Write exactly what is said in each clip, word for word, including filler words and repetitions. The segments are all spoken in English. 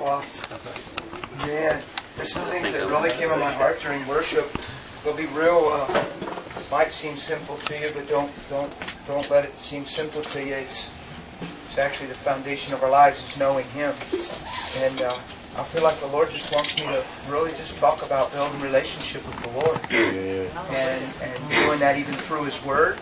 boss. Man, there's some things that really came on my heart during worship. They'll be real. Uh, might seem simple to you, but don't don't don't let it seem simple to you. It's it's actually the foundation of our lives is knowing Him, and uh, I feel like the Lord just wants me to really just talk about building relationship with the Lord, and and doing that even through His Word,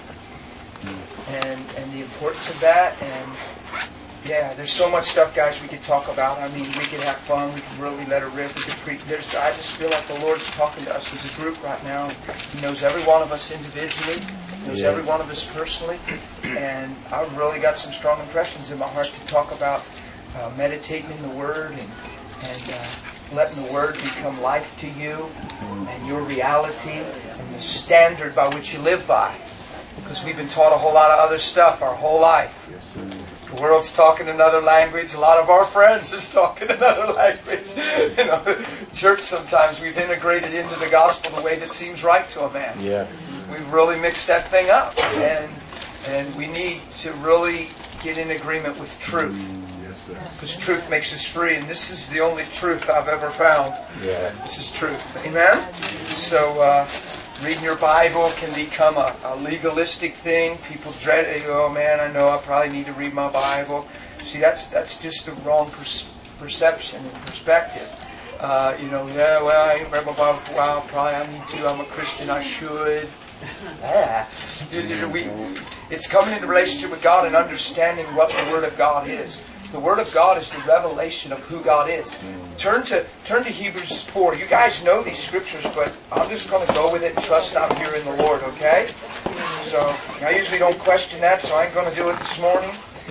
and and the importance of that. And yeah, there's so much stuff, guys, we could talk about. I mean, we could have fun. We could really let it rip. We could preach. There's, I just feel like the Lord's talking to us as a group right now. He knows every one of us individually. He knows yeah. every one of us personally. And I've really got some strong impressions in my heart to talk about uh, meditating in the Word and, and uh, letting the Word become life to you and your reality and the standard by which you live by. Because we've been taught a whole lot of other stuff our whole life. The world's talking another language. A lot of our friends is talking another language. You know, church sometimes we've integrated into the gospel the way that seems right to a man. Yeah. We've really mixed that thing up, and and we need to really get in agreement with truth. Yes, sir. Because truth makes us free, and this is the only truth I've ever found. Yeah. This is truth. Amen. So. Uh, Reading your Bible can become a, a legalistic thing. People dread it. Oh man, I know I probably need to read my Bible. See, that's that's just the wrong per- perception and perspective. Uh, you know, yeah, well, I ain't read my Bible for a while. Probably I need to. I'm a Christian. I should. Yeah. You, you, we, it's coming into relationship with God and understanding what the Word of God is. The Word of God is the revelation of who God is. Turn to turn to Hebrews four. You guys know these scriptures, but I'm just going to go with it and trust I'm here in the Lord, okay? So, I usually don't question that, so I ain't going to do it this morning.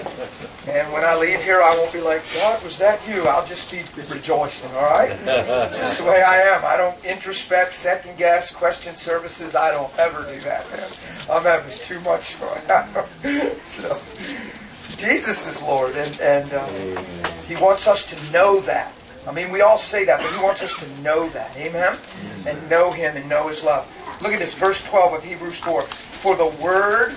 And when I leave here, I won't be like, God, was that you? I'll just be rejoicing, all right? It's just the way I am. I don't introspect, second guess, question services. I don't ever do that, man. I'm having too much fun. So... Jesus is Lord, and, and uh, He wants us to know that. I mean, we all say that, but He wants us to know that. Amen? And know Him and know His love. Look at this, verse twelve of Hebrews four. For the Word...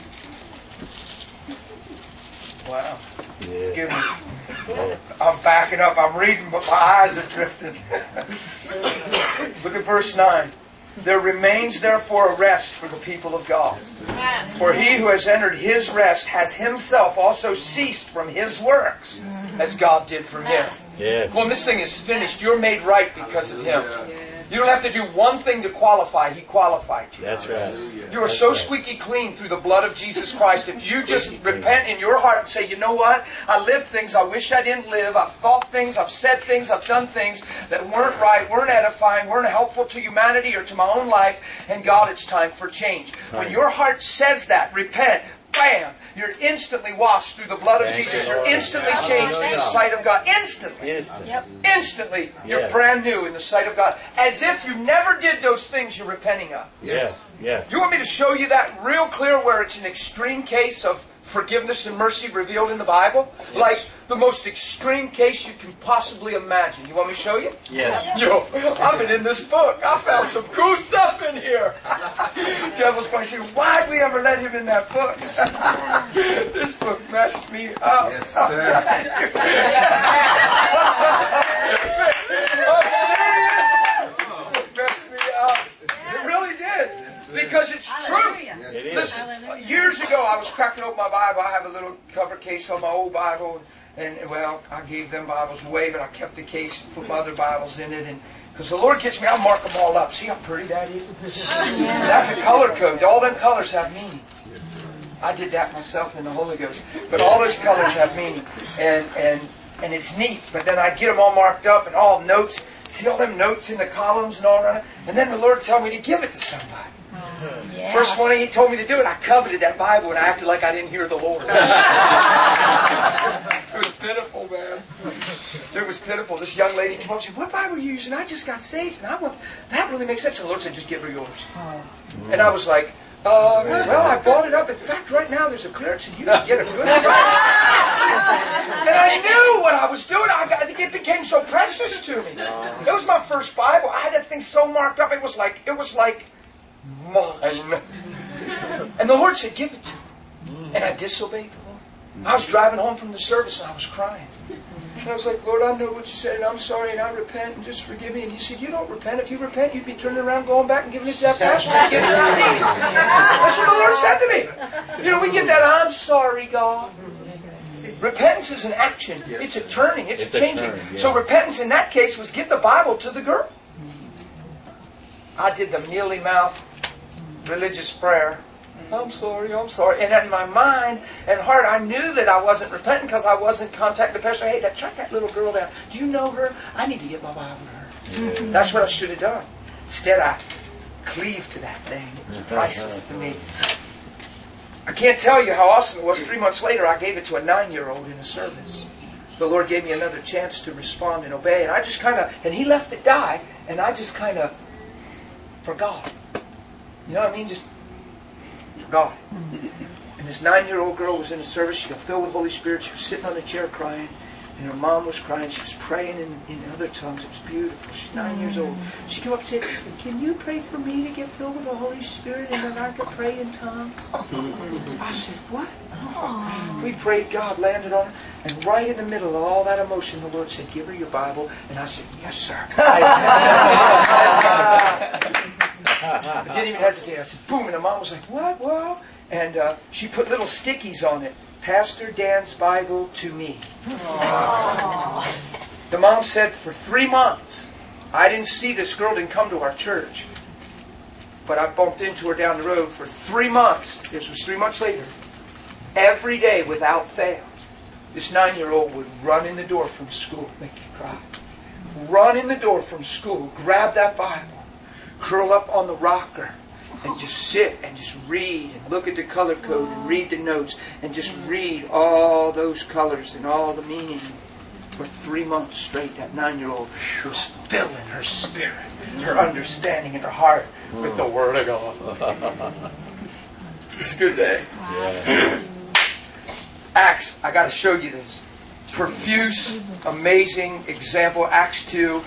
Wow. Give me... I'm backing up. I'm reading, but my eyes are drifting. Look at verse nine. There remains therefore a rest for the people of God. For he who has entered his rest has himself also ceased from his works, as God did from his. Yes. Well, this thing is finished. You're made right because of Him. You don't have to do one thing to qualify. He qualified you. That's right. You are so squeaky clean through the blood of Jesus Christ. If you just repent in your heart and say, you know what? I live things I wish I didn't live. I've thought things, I've said things, I've done things that weren't right, weren't edifying, weren't helpful to humanity or to my own life. And God, it's time for change. When your heart says that, repent, bam! You're instantly washed through the blood of Jesus. You're instantly changed in the sight of God. Instantly. Yep. Instantly. You're Yeah. brand new in the sight of God. As if you never did those things you're repenting of. Yes. Yeah. You want me to show you that real clear where it's an extreme case of forgiveness and mercy revealed in the Bible? Yes. Like the most extreme case you can possibly imagine. You want me to show you? Yeah. Yo, I've been in this book. I found some cool stuff in here. Devil's probably saying, why'd we ever let him in that book? This book messed me up. Yes, sir. I'm serious. It messed me up. It really did. Because it's true. It is. Listen, years ago I was cracking open my Bible. I have a little cover case on my old Bible. And, well, I gave them Bibles away, but I kept the case and put my other Bibles in it. And because the Lord gets me, I'll mark them all up. See how pretty that is? That's a color code. All them colors have meaning. I did that myself in the Holy Ghost. But all those colors have meaning. And and and it's neat. But then I get them all marked up and all notes. See all them notes in the columns and all that? And then the Lord told me to give it to somebody. Yeah. First one He told me to do it, I coveted that Bible and I acted like I didn't hear the Lord. It was pitiful, man. It was pitiful. This young lady came up and said, what Bible are you using? I just got saved. And I went, that really makes sense. And the Lord said, just give her yours. And I was like, uh, well, I bought it up. In fact, right now there's a clearance and you can get a good price. And I knew what I was doing. I, got, I think it became so precious to me. It was my first Bible. I had that thing so marked up. It was like, it was like, mine. And the Lord said, give it to me. And I disobeyed the Lord. I was driving home from the service and I was crying. And I was like, Lord, I know what you said, and I'm sorry, and I repent, and just forgive me. And He said, you don't repent. If you repent, you'd be turning around, going back, and giving it to that pastor. That's what the Lord said to me. You know, we get that, I'm sorry, God. Repentance is an action. Yes. It's a turning. It's, it's a changing. A turn, yeah. So repentance in that case was get the Bible to the girl. I did the mealy mouth religious prayer. I'm sorry, I'm sorry. And in my mind and heart, I knew that I wasn't repenting because I wasn't contacting the pastor. Hey, that, track that little girl down. Do you know her? I need to get my Bible to her. Mm-hmm. That's what I should have done. Instead, I cleaved to that thing. It was priceless to me. I can't tell you how awesome it was. Three months later, I gave it to a nine-year-old in a service. The Lord gave me another chance to respond and obey. And I just kind of, and He left it die, and I just kind of forgot. You know what I mean? Just forgot. And this nine-year-old girl was in a service. She got filled with the Holy Spirit. She was sitting on the chair crying. And her mom was crying. She was praying in, in other tongues. It was beautiful. She's nine years old. She came up and said, can you pray for me to get filled with the Holy Spirit and then I could pray in tongues? I said, what? We prayed. God landed on her. And right in the middle of all that emotion, the Lord said, give her your Bible. And I said, yes, sir. I didn't even hesitate. I said, boom. And the mom was like, what? What? And uh, she put little stickies on it. Pastor Dan's Bible to me. Aww. The mom said for three months, I didn't see this girl, didn't come to our church. But I bumped into her down the road for three months. This was three months later. Every day without fail. This nine-year-old would run in the door from school, make you cry. Run in the door from school, grab that Bible, curl up on the rocker, and just sit and just read and look at the color code and read the notes and just read all those colors and all the meaning. For three months straight, that nine-year-old was filling her spirit, her understanding, and her heart with the Word of God. It's a good day. Yeah. Acts, I got to show you this. Profuse, amazing example. Acts two. You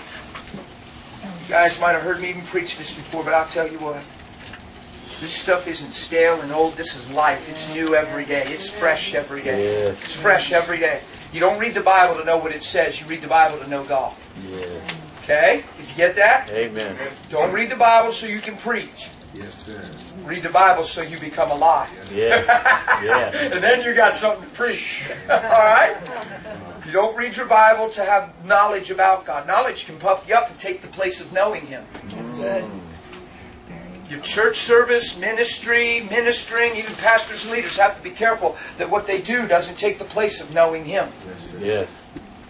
guys might have heard me even preach this before, but I'll tell you what. This stuff isn't stale and old. This is life. It's new every day. It's fresh every day. Yes. It's fresh every day. You don't read the Bible to know what it says. You read the Bible to know God. Yes. Okay? Did you get that? Amen. Don't read the Bible so you can preach. Yes, sir. Read the Bible so you become alive. Yeah. Yeah. And then you got something to preach. All right? You don't read your Bible to have knowledge about God. Knowledge can puff you up and take the place of knowing Him. Mm. Your church service, ministry, ministering, even pastors and leaders have to be careful that what they do doesn't take the place of knowing Him. Yes. Yes.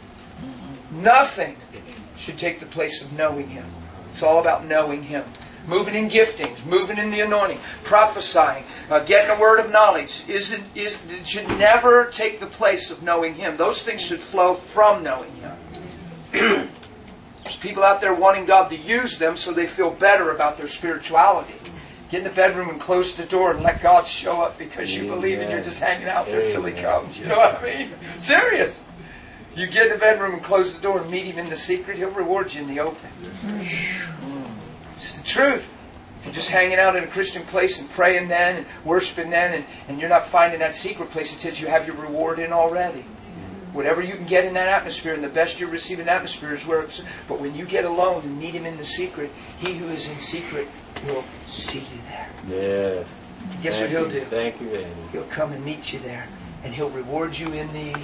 Nothing should take the place of knowing Him. It's all about knowing Him. Moving in giftings, moving in the anointing, prophesying, uh, getting a word of knowledge isn't is it should never take the place of knowing Him. Those things should flow from knowing Him. There's people out there wanting God to use them so they feel better about their spirituality. Get in the bedroom and close the door and let God show up because you believe and you're just hanging out there until He comes. You know what I mean? Serious. You get in the bedroom and close the door and meet Him in the secret, He'll reward you in the open. It's the truth. If you're just hanging out in a Christian place and praying then and worshiping then and, and you're not finding that secret place, it says you have your reward in already. Whatever you can get in that atmosphere, and the best you receive in atmosphere is where it's... But when you get alone and meet Him in the secret, He who is in secret will see you there. Yes. Guess Thank what He'll you. do? Thank you, Andy. He'll come and meet you there. And He'll reward you in the... Yeah.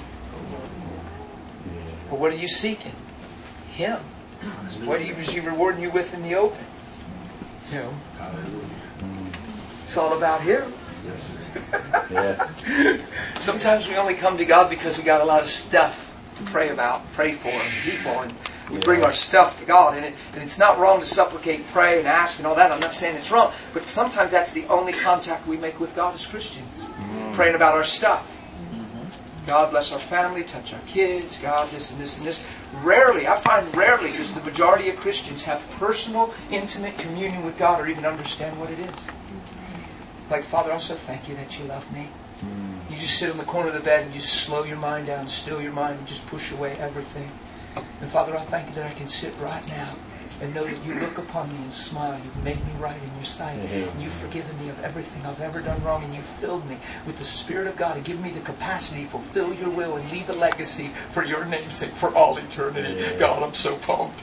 But what are you seeking? Him. What is He rewarding you with in the open? Him. Hallelujah. It's all about Him. Yes, sir. Yeah. Sometimes we only come to God because we got a lot of stuff to pray about, pray for, and people, and we bring our stuff to God. And, it, and it's not wrong to supplicate, pray, and ask, and all that. I'm not saying it's wrong, but sometimes that's the only contact we make with God as Christians, mm-hmm. praying about our stuff. Mm-hmm. God bless our family, touch our kids, God this and this and this. Rarely, I find rarely does the majority of Christians have personal, intimate communion with God or even understand what it is. Like, Father, I so thank You that You love me. Mm. You just sit in the corner of the bed and you just slow your mind down, still your mind, and just push away everything. And Father, I thank You that I can sit right now and know that you look upon me and smile. You've made me right in your sight. Mm-hmm. And you've forgiven me of everything I've ever done wrong. And you've filled me with the Spirit of God and given me the capacity to fulfill your will and leave a legacy for your name's sake for all eternity. Yeah. God, I'm so pumped.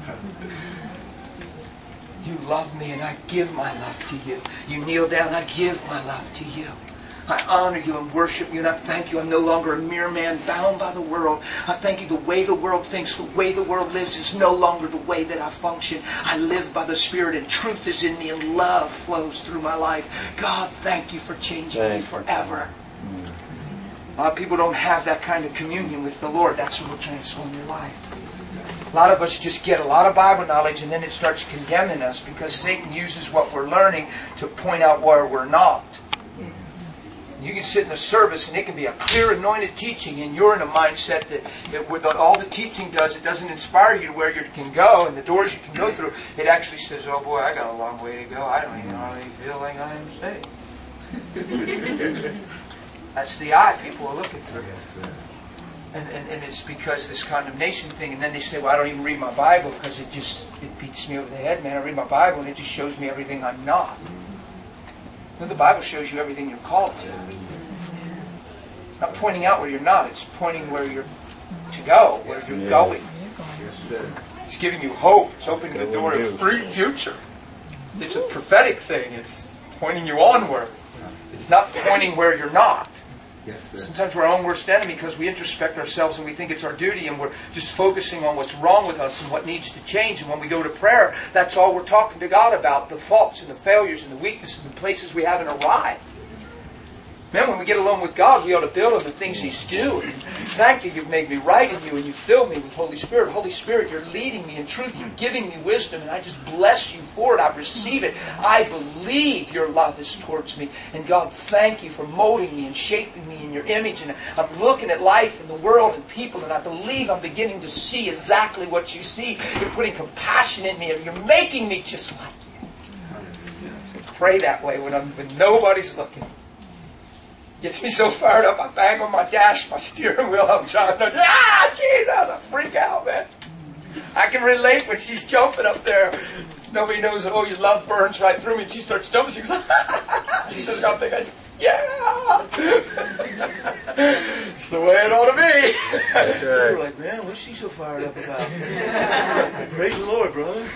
You love me and I give my love to you. You kneel down, I give my love to you. I honor you and worship you, and I thank you. I'm no longer a mere man bound by the world. I thank you the way the world thinks, the way the world lives is no longer the way that I function. I live by the Spirit, and truth is in me, and love flows through my life. God, thank you for changing me forever. A lot of people don't have that kind of communion with the Lord. That's what will transform your life. A lot of us just get a lot of Bible knowledge, and then it starts condemning us because Satan uses what we're learning to point out where we're not. You can sit in a service and it can be a clear, anointed teaching, and you're in a mindset that, that with all the teaching does, it doesn't inspire you to where you can go and the doors you can go through. It actually says, oh boy, I got a long way to go. I don't even really feel like I am saved. That's the eye people are looking through. And, and, and it's because this condemnation thing, and then they say, well, I don't even read my Bible because it just it beats me over the head, man. I read my Bible and it just shows me everything I'm not. No, the Bible shows you everything you're called to. It's not pointing out where you're not. It's pointing where you're to go, where you're yeah. going. Yes, sir. It's giving you hope. It's opening the door of free future. It's a prophetic thing. It's pointing you onward. It's not pointing where you're not. Yes, sir. Sometimes we're our own worst enemy because we introspect ourselves and we think it's our duty, and we're just focusing on what's wrong with us and what needs to change. And when we go to prayer, that's all we're talking to God about, the faults and the failures and the weaknesses and the places we haven't arrived. Man, when we get alone with God, we ought to build on the things He's doing. Thank you, you've made me right in you, and you fill me with Holy Spirit. Holy Spirit, you're leading me in truth. You're giving me wisdom, and I just bless you for it. I receive it. I believe your love is towards me. And God, thank you for molding me and shaping me in your image. And I'm looking at life and the world and people, and I believe I'm beginning to see exactly what you see. You're putting compassion in me, and you're making me just like you. So pray that way when, I'm, when nobody's looking. Gets me so fired up, I bang on my dash, my steering wheel, I'm trying to, ah, jeez, I was a freak out, man. I can relate when she's jumping up there. Just nobody knows, oh, your love burns right through me, and she starts jumping, she goes, she says, I'm thinking, yeah. It's the way it ought to be. That's So right. we're like, man, what's she so fired up about? Praise the Lord, brother.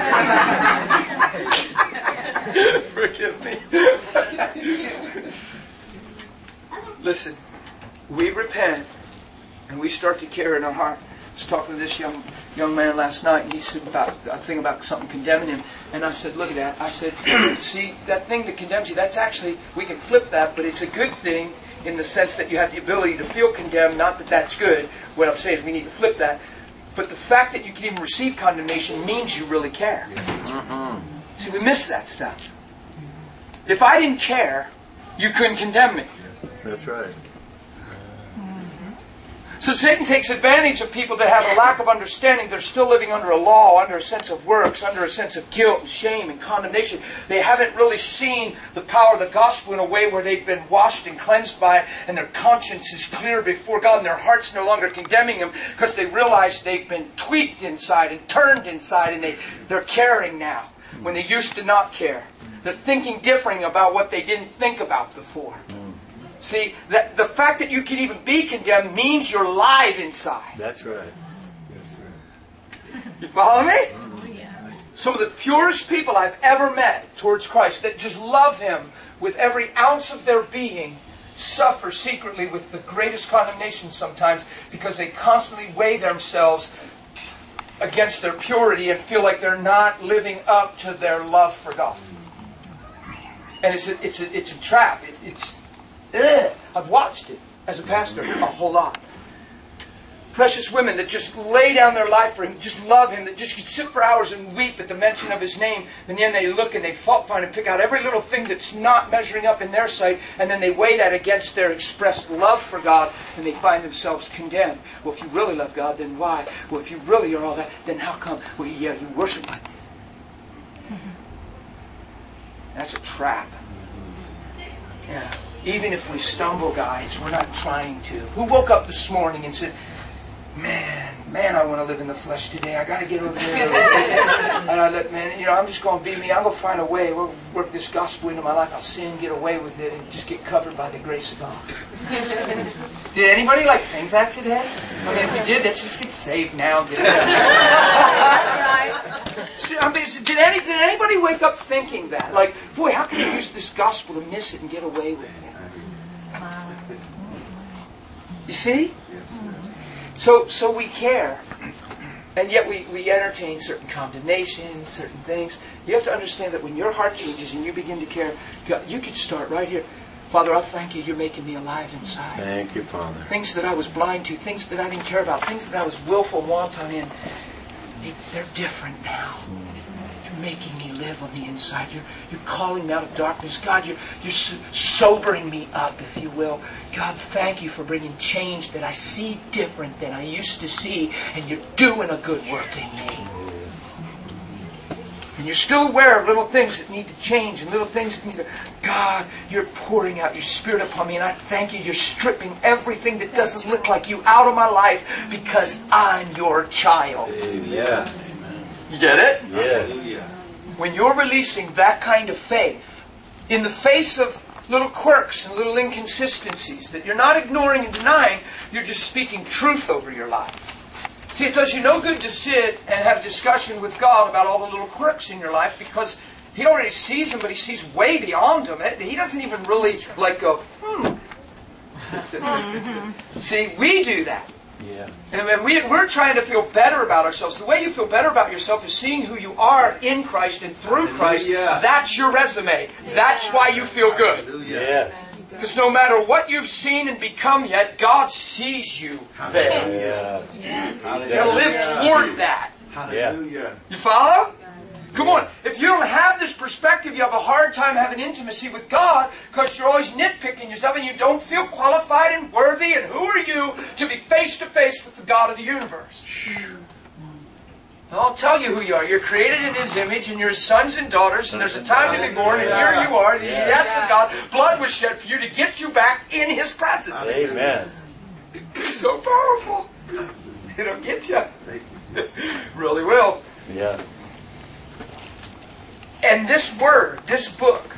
Forgive me. Listen, we repent and we start to care in our heart. I was talking to this young young man last night, and he said about a thing about something condemning him. And I said, look at that. I said, see, that thing that condemns you, that's actually, we can flip that, but it's a good thing in the sense that you have the ability to feel condemned. Not that that's good. What I'm saying is we need to flip that. But the fact that you can even receive condemnation means you really care. Mm-hmm. See, we miss that stuff. If I didn't care, you couldn't condemn me. That's right. So Satan takes advantage of people that have a lack of understanding. They're still living under a law, under a sense of works, under a sense of guilt and shame and condemnation. They haven't really seen the power of the gospel in a way where they've been washed and cleansed by it, and their conscience is clear before God, and their heart's no longer condemning them because they realize they've been tweaked inside and turned inside, and they, they're caring now when they used to not care. They're thinking differently about what they didn't think about before. See, that the fact that you can even be condemned means you're alive inside. That's right. You follow me? Some of the purest people I've ever met towards Christ, that just love Him with every ounce of their being, suffer secretly with the greatest condemnation sometimes because they constantly weigh themselves against their purity and feel like they're not living up to their love for God. And it's a, it's a, it's a trap. It, it's ugh. I've watched it as a pastor a whole lot. Precious women that just lay down their life for Him, just love Him, that just could sit for hours and weep at the mention of His name. And then they look and they fault find and pick out every little thing that's not measuring up in their sight, and then they weigh that against their expressed love for God, and they find themselves condemned. Well, if you really love God, then why? Well, if you really are all that, then how come? Well, yeah, you worship Him. That's a trap. Yeah. Even if we stumble, guys, we're not trying to. Who woke up this morning and said, man, man, I want to live in the flesh today. I got to get over there. And I let, man, you know, I'm just going to be me. I'm going to find a way. We'll work this gospel into my life. I'll sin, get away with it, and just get covered by the grace of God. Did anybody like think that today? I mean, if you did, let's just get saved now. Get it See, I mean, did, any, did anybody wake up thinking that? Like, boy, how can you use this gospel to miss it and get away with it? You see? So, so we care, and yet we, we entertain certain condemnations, certain things. You have to understand that when your heart changes and you begin to care, God, you can start right here. Father, I thank you. You're making me alive inside. Thank you, Father. Things that I was blind to, things that I didn't care about, things that I was willful and wanton in, they're different now. You're making me live on the inside. You're, you're calling me out of darkness. God, you're, you're sobering me up, if you will. God, thank you for bringing change that I see different than I used to see. And you're doing a good work in me. And you're still aware of little things that need to change and little things that need to... God, you're pouring out your Spirit upon me. And I thank you. You're stripping everything that doesn't look like you out of my life because I'm your child. Yeah. You get it? Yeah. When you're releasing that kind of faith, in the face of little quirks and little inconsistencies that you're not ignoring and denying, you're just speaking truth over your life. See, it does you no good to sit and have a discussion with God about all the little quirks in your life because He already sees them, but He sees way beyond them. He doesn't even really like go, hmm. See, we do that. Yeah. And we, we're trying to feel better about ourselves. The way you feel better about yourself is seeing who you are in Christ and through Christ. Hallelujah. That's your resume. That's why you feel good. Yeah. Because no matter what you've seen and become yet, God sees you there. Yeah. You gotta live toward that. Hallelujah. You follow? Come on. If you don't have this perspective, you have a hard time having intimacy with God because you're always nitpicking yourself and you don't feel qualified and worthy. And who are you to be face to face with the God of the universe? I'll tell you who you are. You're created in His image and you're His sons and daughters and there's a time to be born and here you are. And you asked for God. Blood was shed for you to get you back in His presence. Amen. It's so powerful. It'll get you. Really will. Yeah. And this word, this book,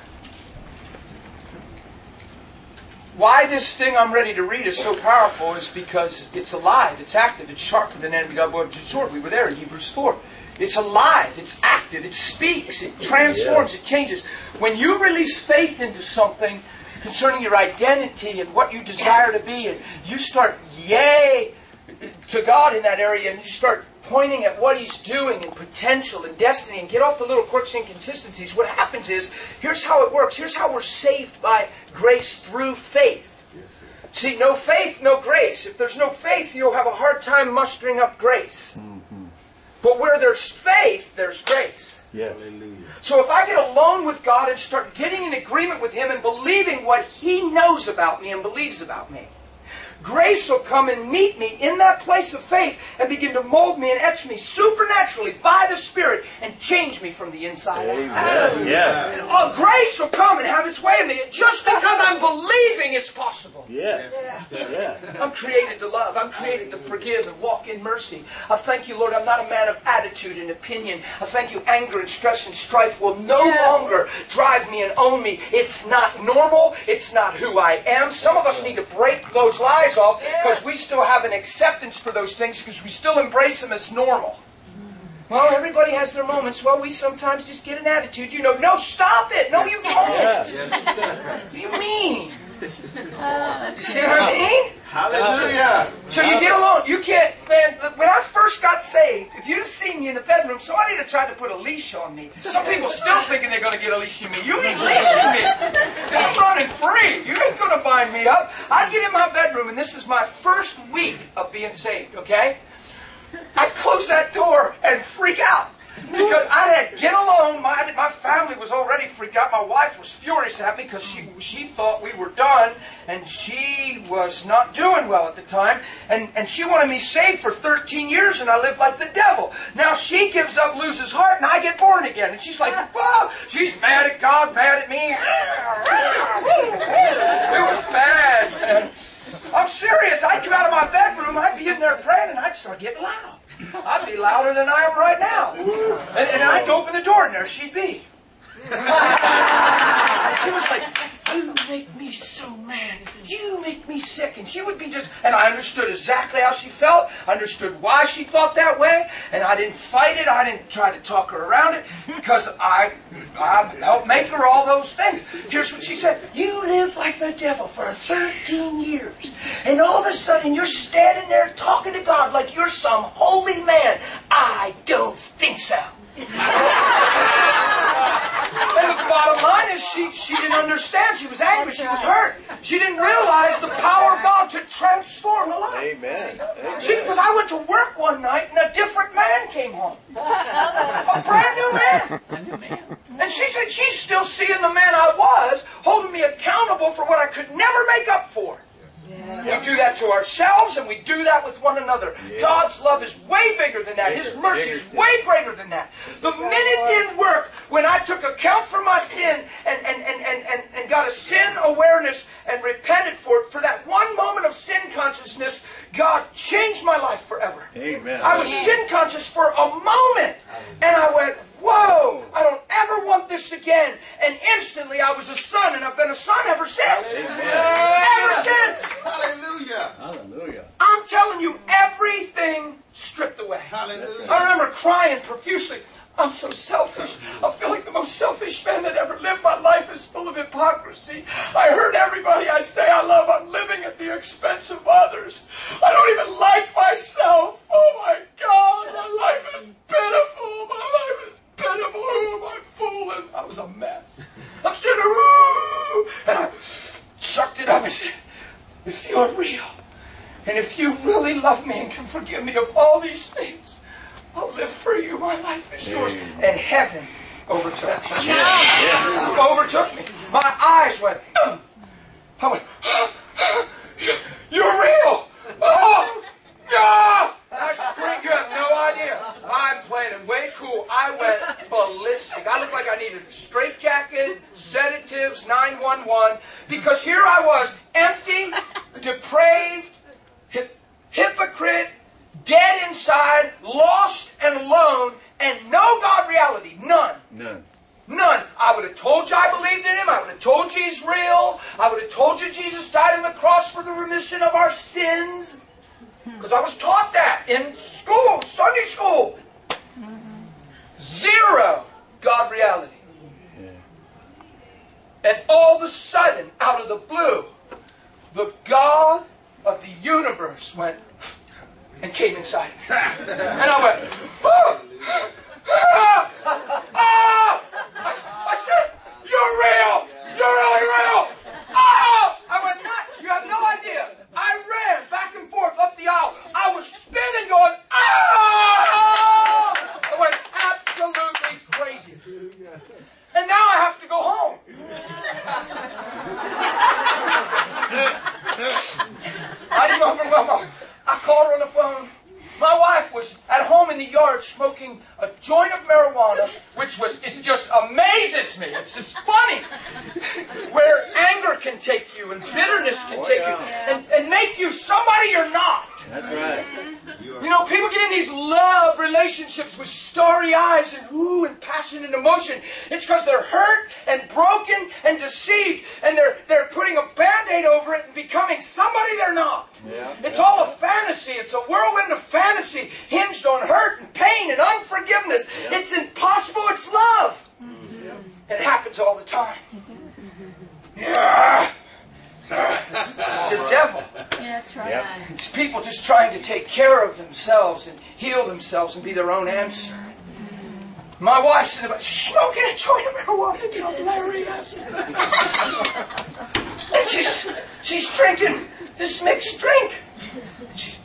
why this thing I'm ready to read is so powerful is because it's alive, it's active, it's sharper than any double-edged sword. We were there in Hebrews four. It's alive, it's active, it speaks, it transforms, yeah. It changes. When you release faith into something concerning your identity and what you desire to be, and you start yay to God in that area, and you start pointing at what He's doing and potential and destiny and get off the little quirks and inconsistencies, what happens is, here's how it works. Here's how we're saved by grace through faith. Yes, See, no faith, no grace. If there's no faith, you'll have a hard time mustering up grace. Mm-hmm. But where there's faith, there's grace. Yes. Hallelujah. So if I get alone with God and start getting in agreement with Him and believing what He knows about me and believes about me, grace will come and meet me in that place of faith and begin to mold me and etch me supernaturally by the Spirit and change me from the inside out. Amen. Yeah. And, oh, grace will come and have its way in me just because I'm believing it's possible. Yes. Yeah. Yeah. I'm created to love. I'm created to forgive and walk in mercy. I thank you, Lord, I'm not a man of attitude and opinion. I thank you, anger and stress and strife will no yes. longer drive me and own me. It's not normal. It's not who I am. Some of us need to break those lies off because we still have an acceptance for those things because we still embrace them as normal. Well, everybody has their moments. Well, we sometimes just get an attitude. You know, no, stop it. No, you don't. Yes. What do you mean? Uh, you see what I mean? Hallelujah. So you get alone. You can't, man, when I first got saved, if you'd have seen me in the bedroom, somebody would have tried to put a leash on me. Some people still thinking they're going to get a leash on me. You ain't leashing me. I'm running free. You ain't going to bind me up. I'd get in my bedroom, and this is my first week of being saved, okay? I'd close that door and freak out. Because I had to get alone. My, my family was already freaked out. My wife was furious at me because she she thought we were done. And she was not doing well at the time. And, and she wanted me saved for thirteen years and I lived like the devil. Now she gives up, loses heart, and I get born again. And she's like, whoa! She's mad at God, mad at me. It was bad, man. I'm serious. I'd come out of my bedroom, I'd be in there praying, and I'd start getting loud. I'd be louder than I am right now. And, and I'd open the door, and there she'd be. She was like, you make me so mad. You make me sick. And she would be just, and I understood exactly how she felt. I understood why she thought that way. And I didn't fight it. I didn't try to talk her around it because I, I helped make her all those things. Here's what she said. You lived like the devil for thirteen years. And all of a sudden you're standing there talking to God like you're some holy man. I don't think so. And the bottom line is she, she didn't understand. She was angry. She was hurt. She didn't realize the power of God to transform a life. Amen. Amen. See, because I went to work one night and a different man came home. A brand new man. And she said she's still seeing the man I was, holding me accountable for what I could never make up for. Yeah. We do that to ourselves and we do that with one another. Yeah. God's love is way bigger than that. His mercy is way greater than that. The minute it didn't work, when I took account for my sin and, and, and, and, and, and got a sin awareness and repented for it, for that one moment of sin consciousness, God changed my life forever. Amen. I was sin conscious for a moment. And I went, whoa, I don't ever want this again. And instantly I was a son, and I've been a son ever since. Amen. Ever since. Hallelujah. Hallelujah. I'm telling you, everything stripped away. Hallelujah. I remember crying profusely. I'm so selfish. I feel like the most selfish man that ever lived. My life is full of hypocrisy. I hurt everybody I say I love. I'm living at the expense of others. I don't even like myself. Oh my God, my life is pitiful. My life is pitiful. Who am I fooling? I was a mess. I'm sitting there, woo, and I sucked it up and said, if you're real, and if you really love me and can forgive me of all these things, I'll live for you. My life is yours. Amen. And heaven overtook me. Yeah. Yeah. Overtook me. My eyes went, Ugh. I went, you're real. Oh, ah. I screamed. You have no idea. I'm playing it way cool. I went ballistic. I looked like I needed a straitjacket, sedatives, nine one one, because here I was, empty, depraved, hip, hypocrite, dead inside, lost and alone, and no God reality. None. None. None. I would have told you I believed in Him. I would have told you He's real. I would have told you Jesus died on the cross for the remission of our sins. Because I was taught that in school, Sunday school. Zero God reality. Yeah. And all of a sudden, out of the blue, the God of the universe went and came inside me. And I went, oh, ah, ah. I said, you're real. You're really real. Oh, I went nuts. You have no idea. I ran back and forth up the aisle. I was spinning going, ah. I went absolutely crazy. And now I have to go home. I didn't overwhelm her. I called her on the phone. My wife was at home in the yard smoking a joint of marijuana, which was, it just amazes me. It's just funny. Where anger can take you and bitterness can oh, take yeah. you and, and make you somebody you're not. That's right. You know, people get in these love relationships with starry eyes and ooh and passion and emotion. It's because they're hurt and broken and deceived, and they're they're putting a Band-Aid over it and becoming somebody they're not. Yeah. It's Yeah. all a fantasy. It's a whirlwind of fantasy hinged on hurt and pain and unforgiveness. Yeah. It's impossible. It's love. Yeah. It happens all the time. Yeah. It's a devil. Yeah, that's right. Yep. It's people just trying to take care of themselves and heal themselves and be their own answer. My wife's in the back, she's smoking a joint of marijuana. It's hilarious. And she's, she's drinking this mixed drink. She's,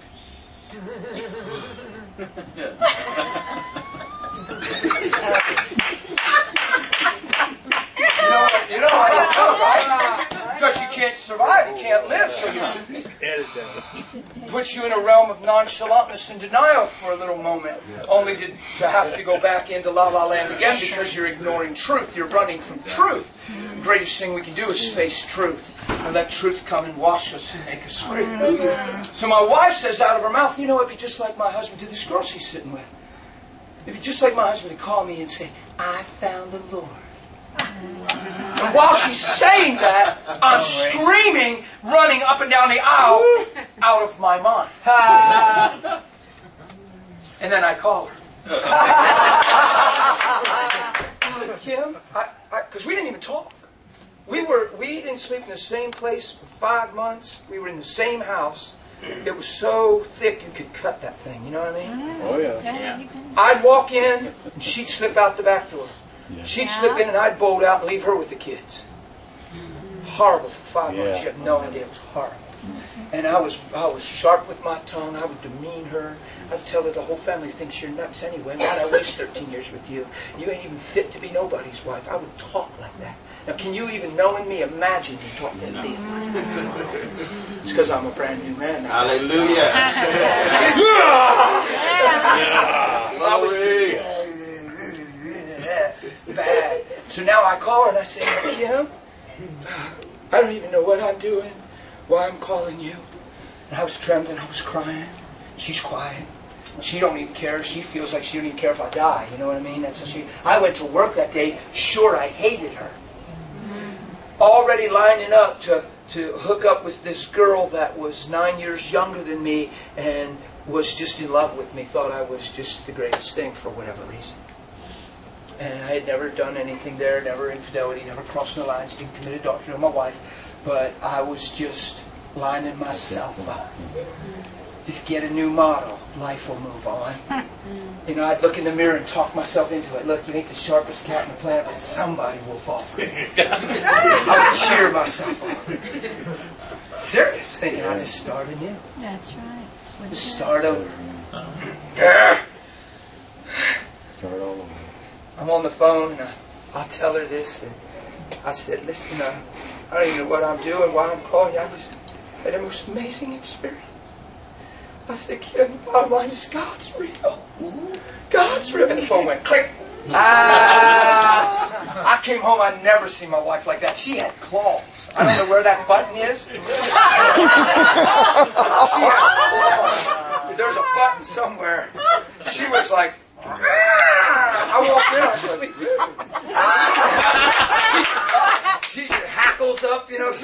You know, you know how you know, right? Because you can't survive, you can't live, so you Edit that. puts you in a realm of nonchalantness and denial for a little moment, only to, to have to go back into La La Land again because you're ignoring truth. You're running from truth. the greatest thing we can do is face truth and let truth come and wash us and make us free. So my wife says out of her mouth, you know, it'd be just like my husband to this girl she's sitting with. It'd be just like my husband to call me and say, I found the Lord. And while she's saying that, I'm screaming, running up and down the aisle, out of my mind. And then I call her. Kim, because we didn't even talk. We were we didn't sleep in the same place for five months. We were in the same house. It was so thick you could cut that thing. You know what I mean? Oh, yeah. Yeah. I'd walk in and she'd slip out the back door. Yeah. She'd slip in and I'd bolt out and leave her with the kids. Horrible for five Yeah. months. You have no idea. It was horrible. And I was I was sharp with my tongue. I would demean her. I'd tell her the whole family thinks you're nuts anyway. Why'd I waste thirteen years with you? You ain't even fit to be nobody's wife. I would talk like that. Now, can you even, knowing me, imagine me talking like that? It's because I'm a brand new man now. Hallelujah. I was just bad. So now I call her and I say, Kim, I don't even know what I'm doing, why I'm calling you. And I was trembling, I was crying. She's quiet. She don't even care. She feels like she don't even care if I die. You know what I mean? That's how she. I went to work that day. Sure, I hated her. Already lining up to to hook up with this girl that was nine years younger than me and was just in love with me. Thought I was just the greatest thing for whatever reason. And I had never done anything there. Never infidelity. Never crossed the lines. Didn't commit adultery on my wife. But I was just lining myself up. Just get a new model. Life will move on. You know, I'd look in the mirror and talk myself into it. Look, you ain't the sharpest cat in the planet, but somebody will fall for it. I would cheer myself up. Serious, thinking I just started new. That's right. That's what it Just is. start over. Start all over. I'm on the phone and I, I'll tell her this. And I said, listen, uh, I don't even know what I'm doing, why I'm calling you. I just had the most amazing experience. I said, Kim, the bottom line is God's real. God's real. And the phone went click. Ah! I came home, I'd never seen my wife like that. She had claws. I don't know where that button is. She had claws. There's a button somewhere. She was like, I walked in, I was like, she, she hackles up, you know. She,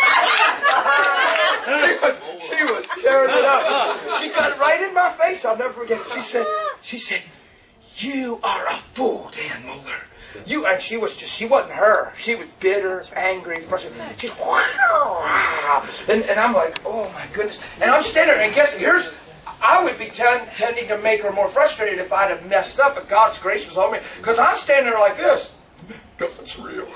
she was she was tearing it up. She got it right in my face. I'll never forget it. She said, she said, you are a fool, Dan Moeller. You and she was just she wasn't her. She was bitter, angry, frustrated. She's wow. And and I'm like, oh my goodness. And I'm standing there and guess here's I would be ten, tending to make her more frustrated if I'd have messed up, but God's grace was on me. Because I'm standing there like this. God's real.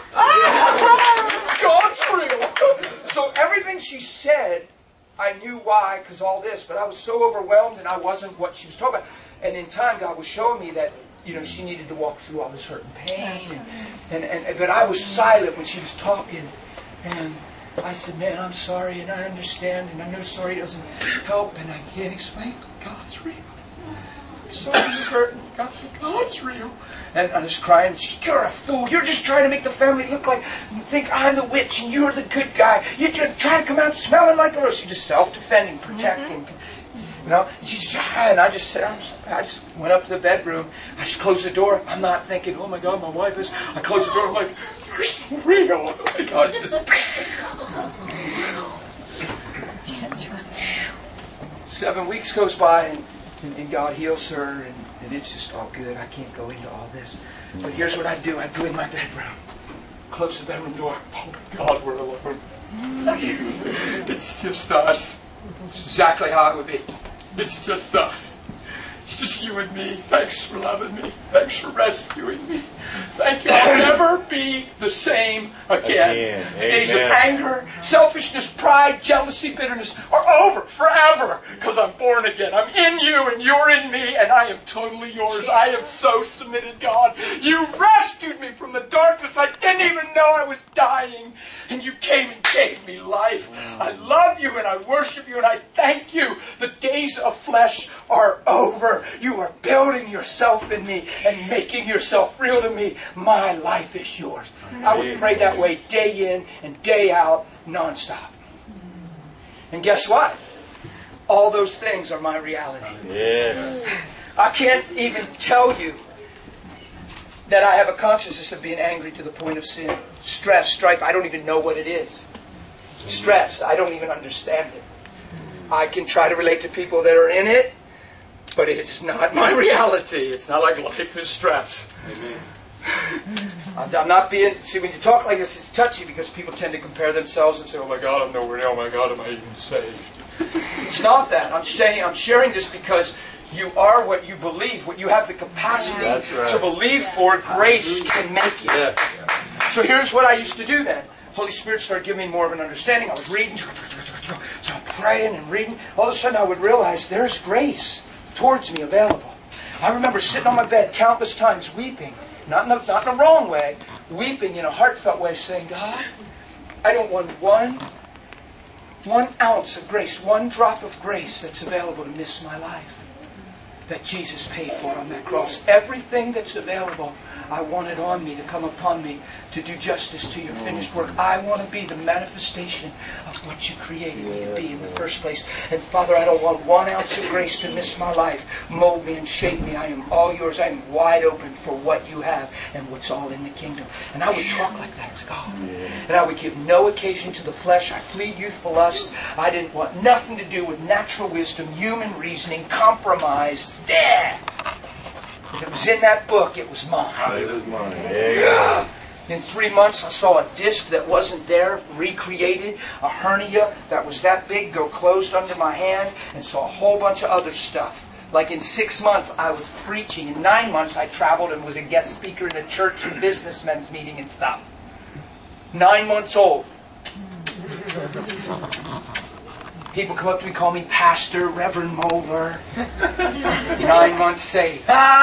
God's real. So everything she said, I knew why, because all this, but I was so overwhelmed and I wasn't what she was talking about. And in time, God was showing me that, you know, she needed to walk through all this hurt and pain. And, and, and but I was silent when she was talking. And I said, man, I'm sorry, and I understand, and I know sorry doesn't help, and I can't explain. God's real. I'm sorry you're hurting. God, God's real. And I was crying. You're a fool. You're just trying to make the family look like, think I'm the witch, and you're the good guy. You're just trying to come out smelling like a rose. She's just self-defending, protecting. Mm-hmm. You know, and she's and I just said, I'm sorry. I just went up to the bedroom. I just closed the door. I'm not thinking, oh my God, my wife is. I closed the door. I'm like, you're so real. Oh my God, just. That's right. Seven weeks goes by, and, and, and God heals her, and, and it's just all good. I can't go into all this. But here's what I do. I go in my bedroom, close the bedroom door. Oh, God, we're alone. It's just us. It's exactly how it would be. It's just us. It's just you and me. Thanks for loving me. Thanks for rescuing me. Thank you. I'll never be the same again. Again. The days of Amen. anger, selfishness, pride, jealousy, bitterness are over forever because I'm born again. I'm in you and you're in me and I am totally yours. I am so submitted, God. You rescued me from the darkness. I didn't even know I was dying. And you came and gave me life. I love you and I worship you and I thank you. The days of flesh are over. forever. You are building yourself in me and making yourself real to me. My life is yours. I would pray that way day in and day out, nonstop. And guess what? All those things are my reality. Yes. I can't even tell you that I have a consciousness of being angry to the point of sin. Stress, strife, I don't even know what it is. Stress, I don't even understand it. I can try to relate to people that are in it, but it's not my reality. It's not like life is stress. Amen. I'm not being... See, when you talk like this, it's touchy because people tend to compare themselves and say, oh my God, I'm nowhere near. Oh my God, am I even saved? It's not that. I'm saying, I'm sharing this because you are what you believe. What you have the capacity right. to believe for, grace can make you. Yeah. So here's what I used to do then. Holy Spirit started giving me more of an understanding. I was reading, so I'm praying and reading. All of a sudden I would realize there's grace towards me available. I remember sitting on my bed countless times weeping. Not in, a, not in a wrong way, weeping in a heartfelt way, saying, God, I don't want one, one ounce of grace, one drop of grace that's available to miss my life. That Jesus paid for on that cross. Everything that's available, I want it on me to come upon me to do justice to your finished work. I want to be the manifestation of what you created me to be in the first place. And Father, I don't want one ounce of grace to miss my life. Mold me and shape me. I am all yours. I am wide open for what you have and what's all in the kingdom. And I would talk like that to God. And I would give no occasion to the flesh. I fled youthful lust. I didn't want nothing to do with natural wisdom, human reasoning, compromise. Yeah. If it was in that book, it was mine. It was mine. Yeah. In three months, I saw a disc that wasn't there, recreated, a hernia that was that big go closed under my hand, and saw a whole bunch of other stuff. Like in six months, I was preaching. In nine months, I traveled and was a guest speaker in a church and businessmen's meeting and stuff. Nine months old. People come up to me, call me Pastor, Reverend Mulder. Nine months saved.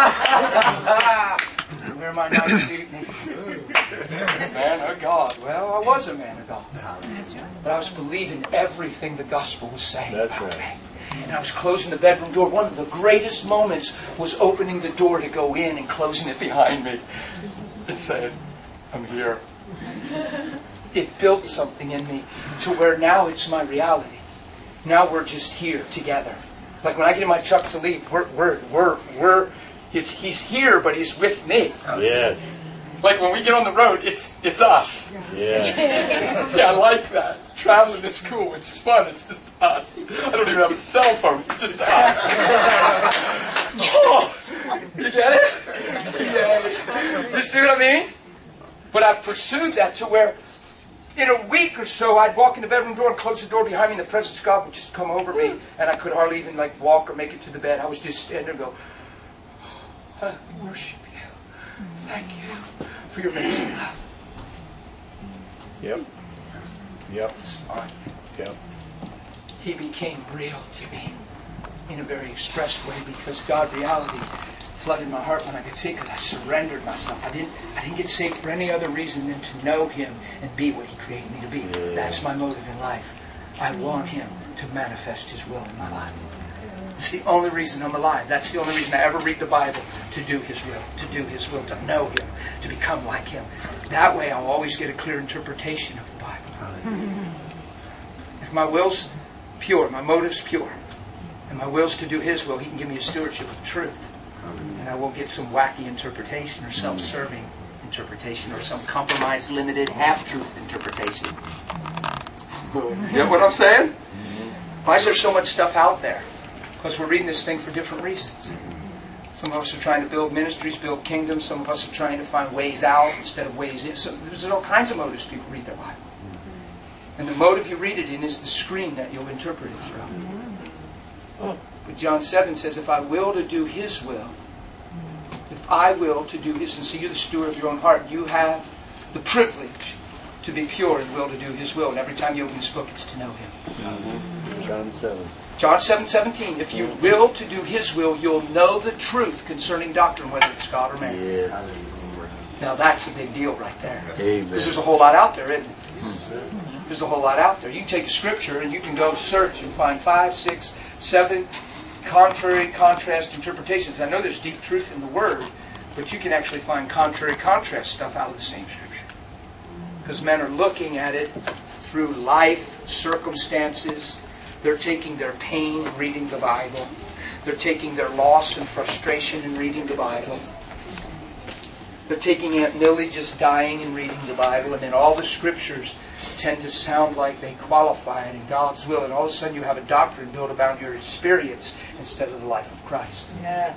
Where am I nice evening? Man of God. Well, I was a man of God. But I was believing everything the gospel was saying That's about right. me. And I was closing the bedroom door. One of the greatest moments was opening the door to go in and closing it behind me. And saying, I'm here. It built something in me to where now it's my reality. Now we're just here together. Like when I get in my truck to leave, we're, we're, we're, we're, he's, he's here, but he's with me. Yes. Like when we get on the road, it's it's us. Yeah. See, I like that. Traveling is cool. It's fun. It's just us. I don't even have a cell phone. It's just us. Oh, you get it? You get it? You see what I mean? But I've pursued that to where in a week or so, I'd walk in the bedroom door and close the door behind me, and the presence of God would just come over me, and I could hardly even like walk or make it to the bed. I was just standing there and go, I worship you. Thank you for your amazing love. Yep. Yep. Smart. Yep. He became real to me in a very expressed way because God reality flooded my heart when I could see it because I surrendered myself. I didn't I didn't get saved for any other reason than to know Him and be what He created me to be. Yeah. That's my motive in life. I want Him to manifest His will in my life. It's the only reason I'm alive. That's the only reason I ever read the Bible, to do His will, to do His will, to know Him, to become like Him. That way I'll always get a clear interpretation of the Bible. If my will's pure, my motive's pure, and my will's to do His will, He can give me a stewardship of truth. And I won't get some wacky interpretation or self-serving interpretation or some compromised, limited, half-truth interpretation. You get what I'm saying? Why is there so much stuff out there? Because we're reading this thing for different reasons. Some of us are trying to build ministries, build kingdoms. Some of us are trying to find ways out instead of ways in. So there's all kinds of motives people read their Bible. And the motive you read it in is the screen that you'll interpret it through. But John seven says, if I will to do His will, if I will to do His, and see you're the steward of your own heart, you have the privilege to be pure and will to do His will. And every time you open this book, it's to know Him. John seven. John seven seventeen. If you will to do His will, you'll know the truth concerning doctrine, whether it's God or man. Yes. Now that's a big deal right there. Amen. Because there's a whole lot out there, isn't it? There's a whole lot out there. You can take a scripture and you can go search and find five, six, seven contrary, contrast interpretations. I know there's deep truth in the Word, but you can actually find contrary, contrast stuff out of the same Scripture. Because men are looking at it through life, circumstances. They're taking their pain and reading the Bible. They're taking their loss and frustration and reading the Bible. They're taking Aunt Millie just dying and reading the Bible. And then all the Scriptures tend to sound like they qualify it in God's will. And all of a sudden you have a doctrine built around your experience instead of the life of Christ. Yeah.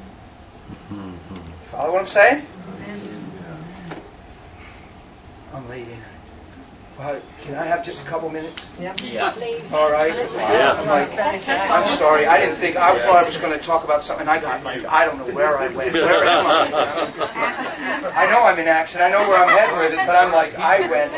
Follow what I'm saying? I'm late in. Well, can I have just a couple minutes? Yep. Yeah. Please. All right. Yeah. I'm like, I'm sorry. I didn't think. I thought I was going to talk about something. I got like, I don't know where I went. Where am I? I know I'm in action. I know where I'm heading with it, but I'm like, I went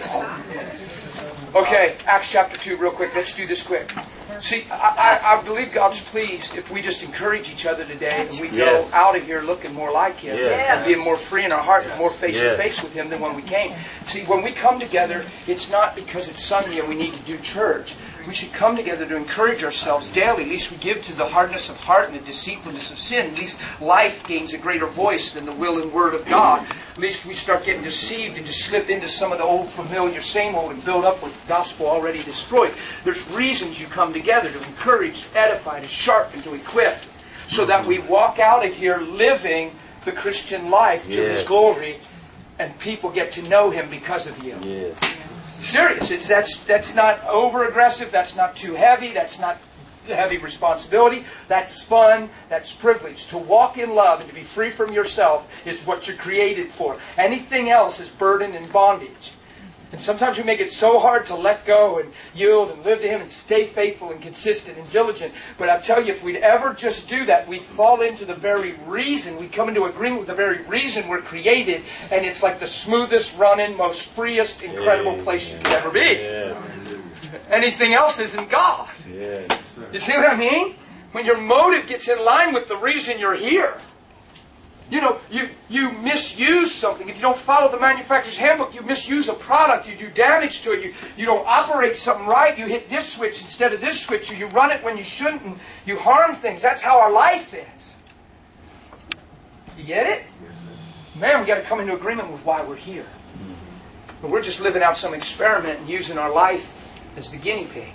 like. Okay, Acts chapter two, real quick. Let's do this quick. See, I, I, I believe God's pleased if we just encourage each other today and we go Yes. out of here looking more like Him Yes. and being more free in our heart and more face Yes. to face with Him than when we came. See, when we come together, it's not because it's Sunday and we need to do church. We should come together to encourage ourselves daily. At least we give to the hardness of heart and the deceitfulness of sin. At least life gains a greater voice than the will and word of God. At least we start getting deceived and just slip into some of the old familiar same old and build up with the gospel already destroyed. There's reasons you come together to encourage, to edify, to sharpen, to equip. So that we walk out of here living the Christian life to Yes. His glory. And people get to know Him because of you. Yes. Serious. It's that's that's not over aggressive. That's not too heavy. That's not heavy responsibility. That's fun. That's privilege. To walk in love and to be free from yourself is what you're created for. Anything else is burden and bondage. And sometimes we make it so hard to let go and yield and live to Him and stay faithful and consistent and diligent. But I tell you, if we'd ever just do that, we'd fall into the very reason, we'd come into agreement with the very reason we're created, and it's like the smoothest running, most freest, incredible place you could ever be. Yes. Anything else isn't God. Yes. You see what I mean? When your motive gets in line with the reason you're here. You know, you, you misuse something. If you don't follow the manufacturer's handbook, you misuse a product, you do damage to it, you, you don't operate something right, you hit this switch instead of this switch, or you run it when you shouldn't, and you harm things. That's how our life is. You get it? Man, we got to come into agreement with why we're here. But we're just living out some experiment and using our life as the guinea pig.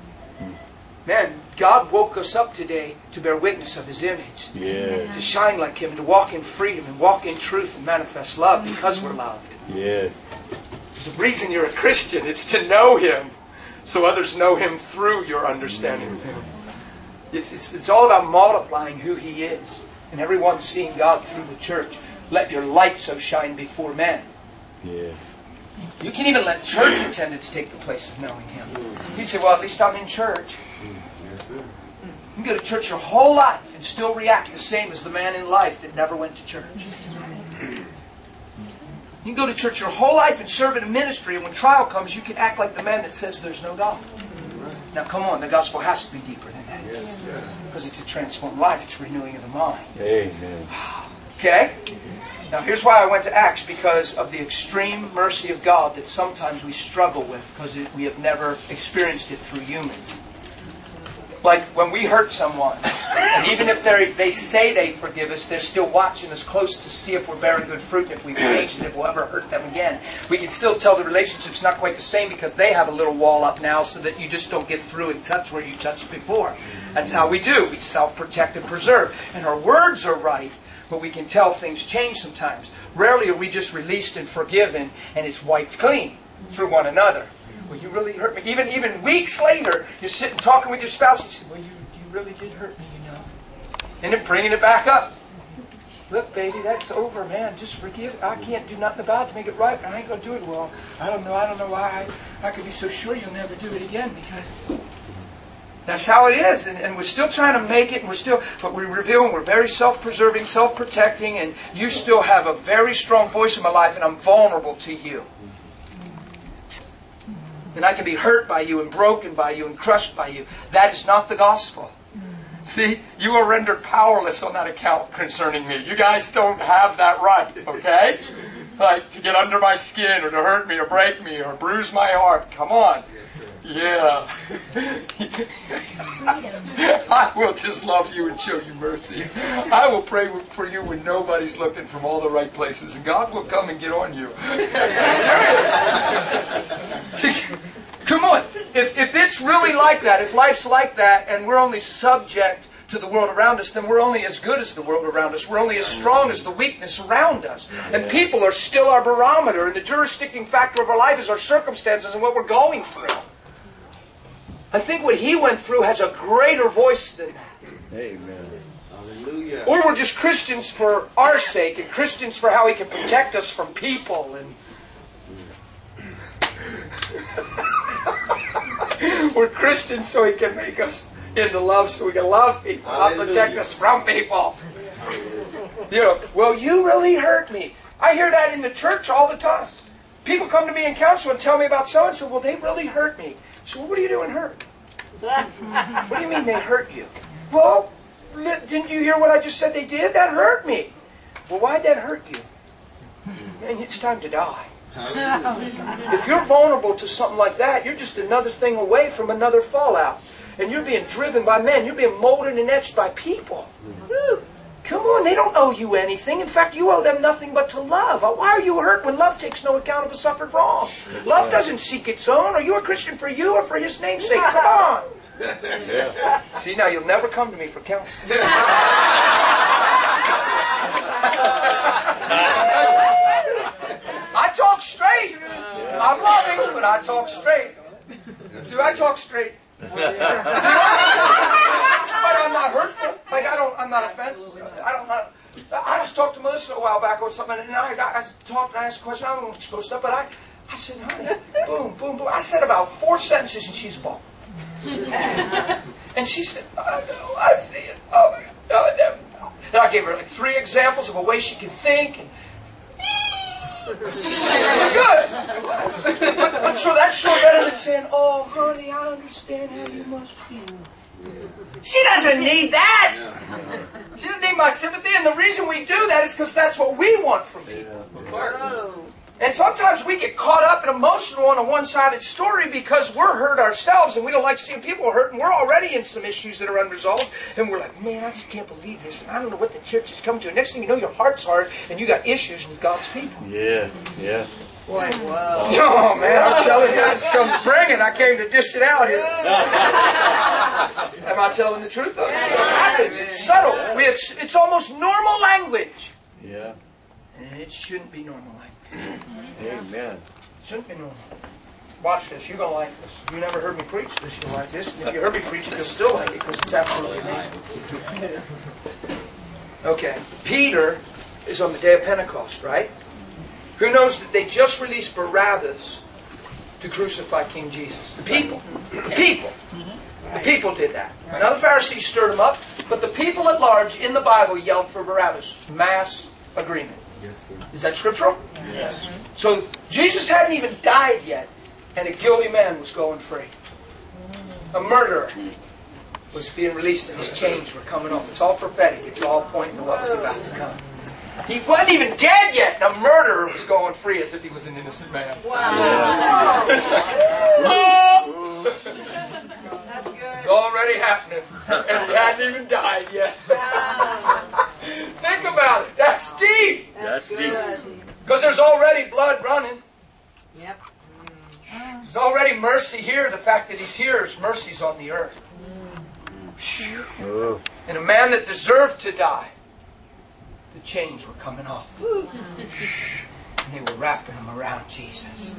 Man, God woke us up today to bear witness of His image. Yes. To shine like Him, and to walk in freedom, and walk in truth, and manifest love because we're loved. Yes. The reason you're a Christian, it's to know Him, so others know Him through your understanding of Him. It's, it's, it's all about multiplying who He is, and everyone seeing God through the church. Let your light so shine before men. Yes. You can even let church attendance take the place of knowing Him. You'd say, well, at least I'm in church. You can go to church your whole life and still react the same as the man in life that never went to church. You can go to church your whole life and serve in a ministry, and when trial comes, you can act like the man that says there's no God. Now, come on, the gospel has to be deeper than that. Because it's a transformed life. It's renewing of the mind. Amen. Okay? Now, here's why I went to Acts, because of the extreme mercy of God that sometimes we struggle with because it, we have never experienced it through humans. Like when we hurt someone, and even if they they say they forgive us, they're still watching us close to see if we're bearing good fruit, and if we've changed, and if we'll ever hurt them again. We can still tell the relationship's not quite the same because they have a little wall up now so that you just don't get through and touch where you touched before. That's how we do. We self-protect and preserve. And our words are right, but we can tell things change sometimes. Rarely are we just released and forgiven, and it's wiped clean through one another. Well, you really hurt me. Even even weeks later, you're sitting talking with your spouse, and you say, well, you, you really did hurt me, you know. And then bringing it back up. Look, baby, that's over, man. Just forgive. I can't do nothing about it to make it right, but I ain't going to do it well. I don't know. I don't know why. I, I could be so sure you'll never do it again because that's how it is. And, and we're still trying to make it, and we're still, but we reveal, and we're very self-preserving, self-protecting, and you still have a very strong voice in my life, and I'm vulnerable to you. And I can be hurt by you and broken by you and crushed by you. That is not the gospel. See, you are rendered powerless on that account concerning me. You guys don't have that right, okay? Like to get under my skin or to hurt me or break me or bruise my heart. Come on. Yeah. I will just love you and show you mercy. I will pray for you when nobody's looking from all the right places, and God will come and get on you. Serious. Come on. If, if it's really like that, if life's like that, and we're only subject to the world around us, then we're only as good as the world around us. We're only as strong as the weakness around us. And people are still our barometer, and the jurisdicting factor of our life is our circumstances and what we're going through. I think what he went through has a greater voice than that. Amen. Hallelujah. Or we're just Christians for our sake, and Christians for how he can protect us from people. And we're Christians so he can make us into love, so we can love people, not protect us from people. You know, well, you really hurt me. I hear that in the church all the time. People come to me in counsel and tell me about so-and-so. Well, they really hurt me. So what are you doing hurt? What do you mean they hurt you? Well, didn't you hear what I just said they did? That hurt me. Well, why'd that hurt you? Man, it's time to die. If you're vulnerable to something like that, you're just another thing away from another fallout. And you're being driven by men. You're being molded and etched by people. Come on, they don't owe you anything. In fact, you owe them nothing but to love. Why are you hurt when love takes no account of a suffered wrong? Love doesn't seek its own. Are you a Christian for you or for His name's sake? Come on. See, now you'll never come to me for counsel. I talk straight. I'm loving, but I talk straight. Do I talk straight? But I'm not hurtful. Like I don't. I'm not offensive. I don't. Not, I just talked to Melissa a while back or something, and I, I, I talked and I asked a question. I don't know what you're supposed to, but I, I said, honey, boom, boom, boom. I said about four sentences, and she's bald. And she said, I know, I see it. Oh my God, no, I never. And I gave her like three examples of a way she can think. And good. But, but so that's sure better than saying, oh, honey, I understand how you must feel. She doesn't need that. She doesn't need my sympathy. And the reason we do that is because that's what we want from people. And sometimes we get caught up and emotional on a one-sided story because we're hurt ourselves and we don't like seeing people hurt, and we're already in some issues that are unresolved, and we're like, man, I just can't believe this, and I don't know what the church has come to. And next thing you know, your heart's hard and you got issues with God's people. Yeah, yeah. Boy, wow. Oh, man, I'm telling you, it's come spring and I came to dish it out here. Am I telling the truth, though? It happens. It's subtle. We, it's, it's almost normal language. Yeah. And it shouldn't be normal language. Amen. It shouldn't be normal. Watch this. You're going to like this. You never heard me preach this. You'll like this. And if you heard me preach it, you'll still like it because it's absolutely amazing. Okay. Peter is on the day of Pentecost, right? Who knows that they just released Barabbas to crucify King Jesus? The people. The people. The people did that. Now the Pharisees stirred them up, but the people at large in the Bible yelled for Barabbas. Mass agreement. Yes, sir. Is that scriptural? Yes. So Jesus hadn't even died yet, and a guilty man was going free. A murderer was being released, and his chains were coming off. It's all prophetic. It's all pointing to what was about to come. He wasn't even dead yet, and a murderer was going free as if he was an innocent man. Wow. That's good. It's already happening, and he hadn't even died yet. Think about it. That's deep. That's deep. Because there's already blood running. Yep. There's already mercy here. The fact that he's here is mercy's on the earth. Oh. And a man that deserved to die, the chains were coming off. And they were wrapping them around Jesus.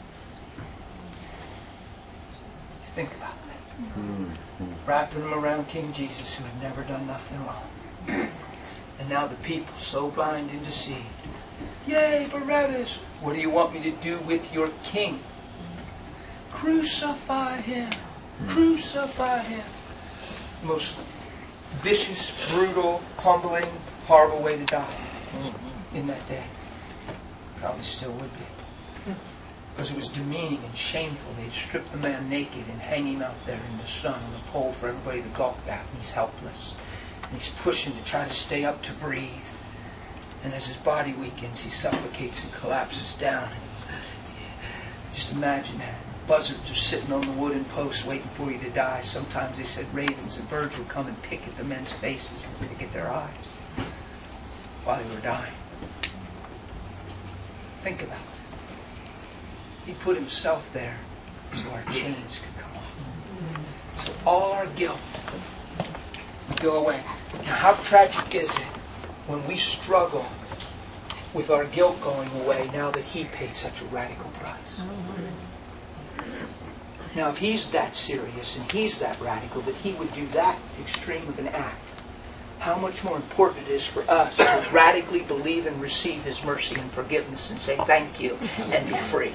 Think about that. Wrapping them around King Jesus, who had never done nothing wrong. And now the people, so blind and deceived. Yay, Barabbas! What do you want me to do with your king? Crucify him. Crucify him. The most vicious, brutal, humbling, horrible way to die in that day. Probably still would be. Because it was demeaning and shameful. They'd strip the man naked and hang him out there in the sun on a pole for everybody to gawk at. And he's helpless. And he's pushing to try to stay up to breathe. And as his body weakens, he suffocates and collapses down. Just imagine that. buzzards are sitting on the wooden posts waiting for you to die. Sometimes they said ravens and birds would come and pick at the men's faces and pick at their eyes while they were dying. Think about it. He put himself there so our chains could come off. So all our guilt would go away. Now how tragic is it when we struggle with our guilt going away now that He paid such a radical price? Now if He's that serious and He's that radical that He would do that extreme of an act, how much more important it is for us to radically believe and receive His mercy and forgiveness and say thank you and be free.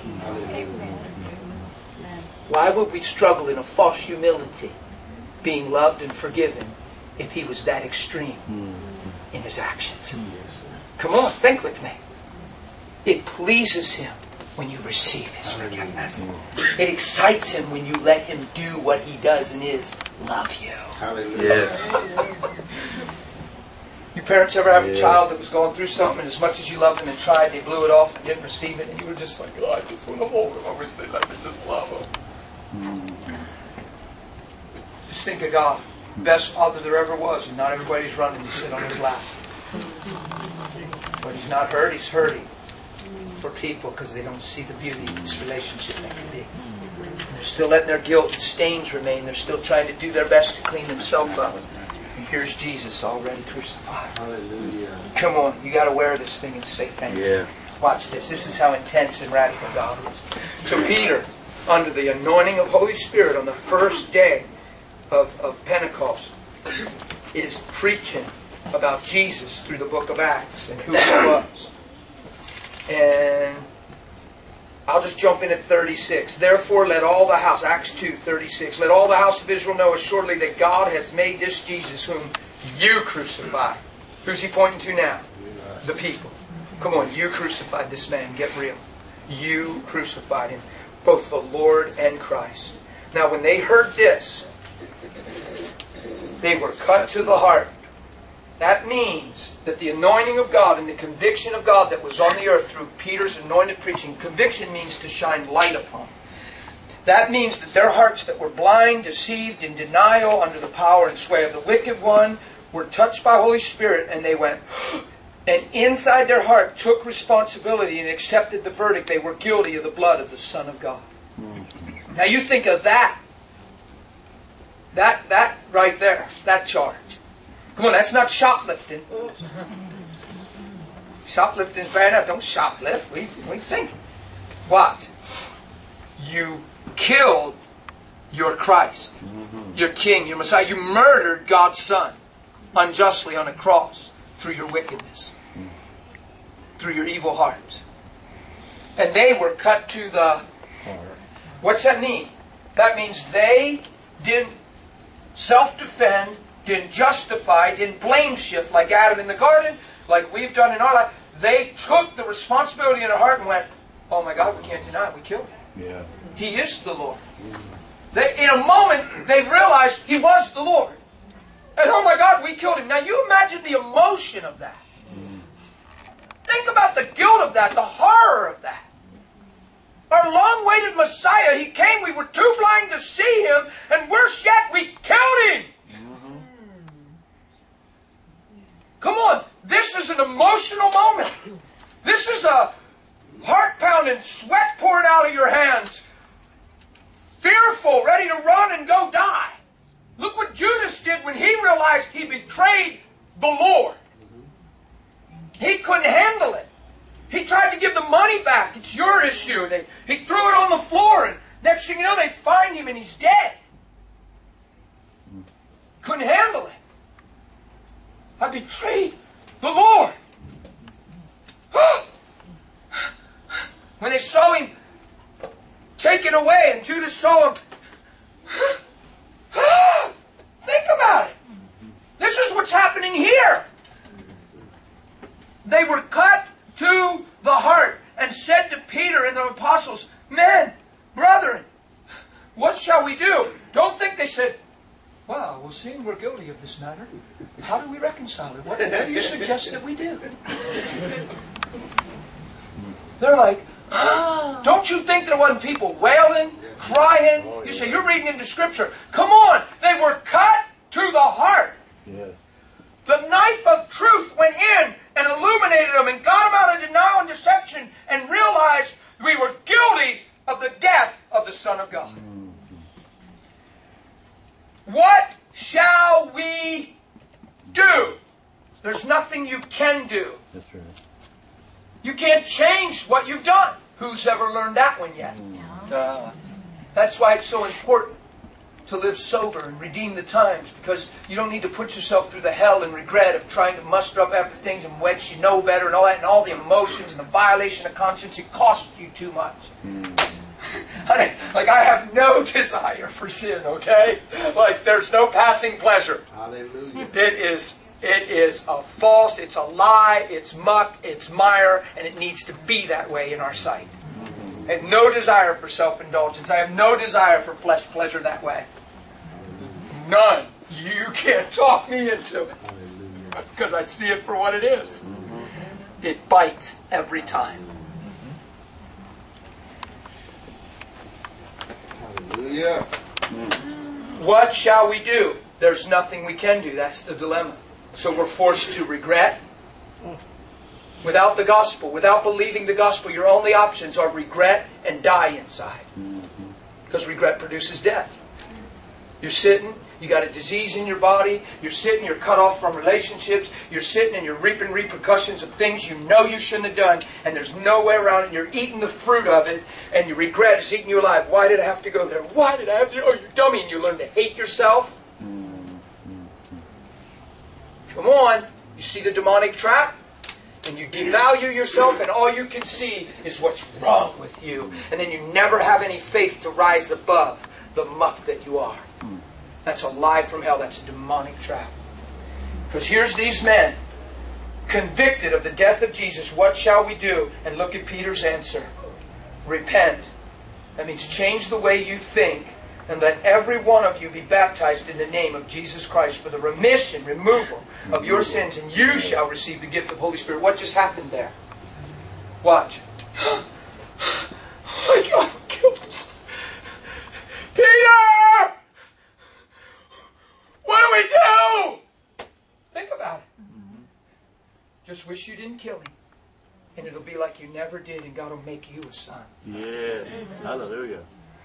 Why would we struggle in a false humility being loved and forgiven if He was that extreme in His actions? Come on, think with me. It pleases Him when you receive His forgiveness. It excites Him when you let Him do what He does and is love you. Hallelujah. You parents ever have a Yeah. child that was going through something and as much as you loved them and tried, they blew it off and didn't receive it and you were just like, oh, I just want to hold them. I wish they'd let me just love them. Just think of God. Best father there ever was, and not everybody's running to sit on His lap. But He's not hurt, He's hurting for people because they don't see the beauty of this relationship that can be. And they're still letting their guilt and stains remain. They're still trying to do their best to clean themselves up. And here's Jesus already crucified. Hallelujah. Come on, you got to wear this thing and say thank you. Yeah. Watch this. This is how intense and radical God is. So Peter, under the anointing of Holy Spirit on the first day of, of Pentecost, is preaching about Jesus through the book of Acts and who He was. And I'll just jump in at thirty-six. Therefore let all the house, Acts two, thirty-six, let all the house of Israel know assuredly that God has made this Jesus whom you crucified. Who's He pointing to now? The people. Come on, you crucified this man. Get real. You crucified Him. Both the Lord and Christ. Now when they heard this, they were cut to the heart. That means that the anointing of God and the conviction of God that was on the earth through Peter's anointed preaching, conviction means to shine light upon. That means that their hearts that were blind, deceived, in denial, under the power and sway of the wicked one, were touched by Holy Spirit and they went, and inside their heart took responsibility and accepted the verdict. They were guilty of the blood of the Son of God. Now you think of that. That, that right there, that charge. Come on, that's not shoplifting. Shoplifting's bad enough. Don't shoplift. We, we think. What? You killed your Christ, your King, your Messiah. You murdered God's Son unjustly on a cross through your wickedness, through your evil hearts. And they were cut to the heart. What's that mean? That means they didn't self-defend, didn't justify, didn't blame shift like Adam in the garden, like we've done in our life. They took the responsibility in their heart and went, oh my God, we can't deny it. We killed Him. Yeah. He is the Lord. They, in a moment, they realized He was the Lord. And oh my God, we killed Him. Now you imagine the emotion of that. Think about the guilt of that, the horror of that. Our long-awaited Messiah, He came, we were too blind to see Him, and worse yet, we killed Him. Mm-hmm. Come on, this is an emotional moment. This is a heart-pounding, sweat pouring out of your hands, fearful, ready to run and go die. Look what Judas did when he realized he betrayed the Lord. He couldn't handle it. He tried to give the money back. It's your issue. They, he threw it on the floor, and next thing you know, they find him and he's dead. Couldn't handle it. I betrayed the Lord. When they saw him taken away and Judas saw him, think about it. This is what's happening here. They were cut to the heart and said to Peter and the apostles, men, brethren, what shall we do? Don't think they said, well, well, seeing we're guilty of this matter, how do we reconcile it? What, what do you suggest that we do? They're like, Don't you think there wasn't people wailing, crying? Oh, You yeah. say, you're reading into Scripture. Come on! They were cut to the heart. Yes. The knife of truth went in and illuminated them and got them out of denial and deception and realized we were guilty of the death of the Son of God. What shall we do? There's nothing you can do. That's right. You can't change what you've done. Who's ever learned that one yet? Uh, That's why it's so important to live sober and redeem the times, because you don't need to put yourself through the hell and regret of trying to muster up after things and which you know better and all that, and all the emotions and the violation of conscience. It costs you too much. Honey, like I have no desire for sin, okay? Like there's no passing pleasure. Hallelujah. It is it is a false, it's a lie, it's muck, it's mire, and it needs to be that way in our sight. I have no desire for self-indulgence. I have no desire for flesh pleasure that way. None. You can't talk me into it. Because I see it for what it is. It bites every time. Hallelujah. What shall we do? There's nothing we can do. That's the dilemma. So we're forced to regret. Without the gospel, without believing the gospel, your only options are regret and die inside. Because regret produces death. You're sitting, you got a disease in your body, you're sitting, you're cut off from relationships, you're sitting and you're reaping repercussions of things you know you shouldn't have done, and there's no way around it, and you're eating the fruit of it, and your regret is eating you alive. Why did I have to go there? Why did I have to? Oh, you dummy, and you learn to hate yourself. Come on. You see the demonic trap? And you devalue yourself, and all you can see is what's wrong with you. And then you never have any faith to rise above the muck that you are. That's a lie from hell. That's a demonic trap. Because here's these men, convicted of the death of Jesus. What shall we do? And look at Peter's answer. Repent. That means change the way you think, and let every one of you be baptized in the name of Jesus Christ for the remission, removal of your sins, and you shall receive the gift of Holy Spirit. What just happened there? Watch. My God, kill this. Peter! What do we do? Think about it. Just wish you didn't kill him. And it'll be like you never did, and God will make you a son. Yes. Hallelujah.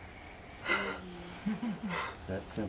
That's simple.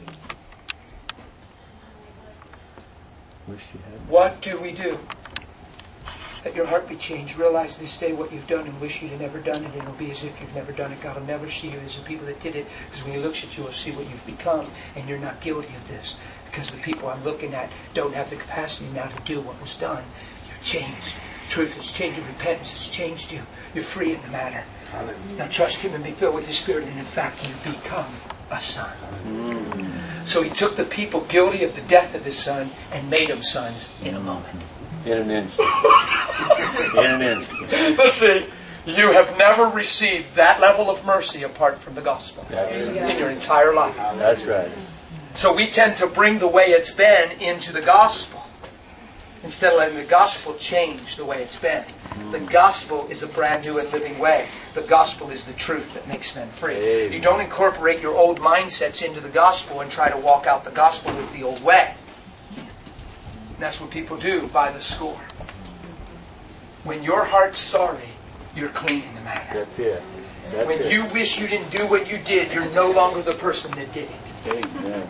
Wish you had. What do we do? Let your heart be changed. Realize this day what you've done and wish you'd have never done it. And it'll be as if you've never done it. God will never see you as the people that did it. Because when He looks at you, He'll see what you've become. And you're not guilty of this. Because the people I'm looking at don't have the capacity now to do what was done. You're changed. Truth has changed you. Repentance has changed you. You're free in the matter. Now trust Him and be filled with His Spirit. And in fact, you become a son. So He took the people guilty of the death of His Son and made them sons in a moment. In an instant. In an instant. Listen, you have never received that level of mercy apart from the gospel That's right. in your entire life. That's right. So we tend to bring the way it's been into the gospel instead of letting the gospel change the way it's been. The gospel is a brand new and living way. The gospel is the truth that makes men free. Amen. You don't incorporate your old mindsets into the gospel and try to walk out the gospel with the old way. And that's what people do by the score. When your heart's sorry, you're clean in the matter. That's it. That's When it. you wish you didn't do what you did, you're no longer the person that did it. Amen.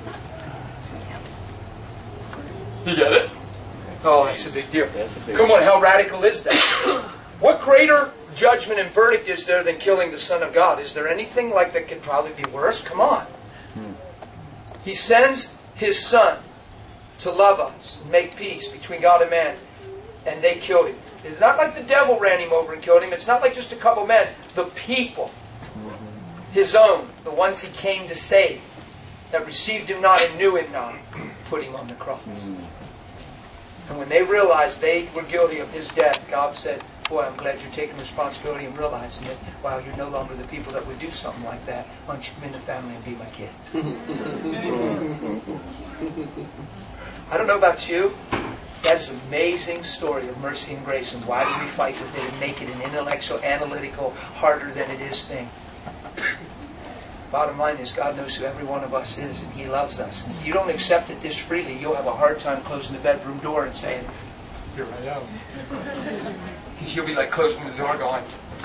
You get it? Oh, that's a big deal. That's a big Come on, how radical is that? What greater judgment and verdict is there than killing the Son of God? Is there anything like that could probably be worse? Come on. He sends His Son to love us and make peace between God and man. And they killed Him. It's not like the devil ran Him over and killed Him. It's not like just a couple men. The people, His own, the ones He came to save, that received Him not and knew Him not, put Him on the cross. And when they realized they were guilty of His death, God said, boy, I'm glad you're taking responsibility and realizing that, wow, you're no longer the people that would do something like that. Why don't you come in the family and be my kids? I don't know about you, That is an amazing story of mercy and grace. And why do we fight with it and make it an intellectual, analytical, harder than it is thing? Bottom line is, God knows who every one of us is, and He loves us. And if you don't accept it this freely, you'll have a hard time closing the bedroom door and saying, "Here I am." Because you'll be like closing the door going,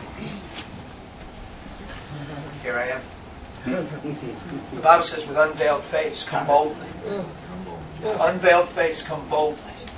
"Here I am." The Bible says, with unveiled face, come boldly. With unveiled face, come boldly.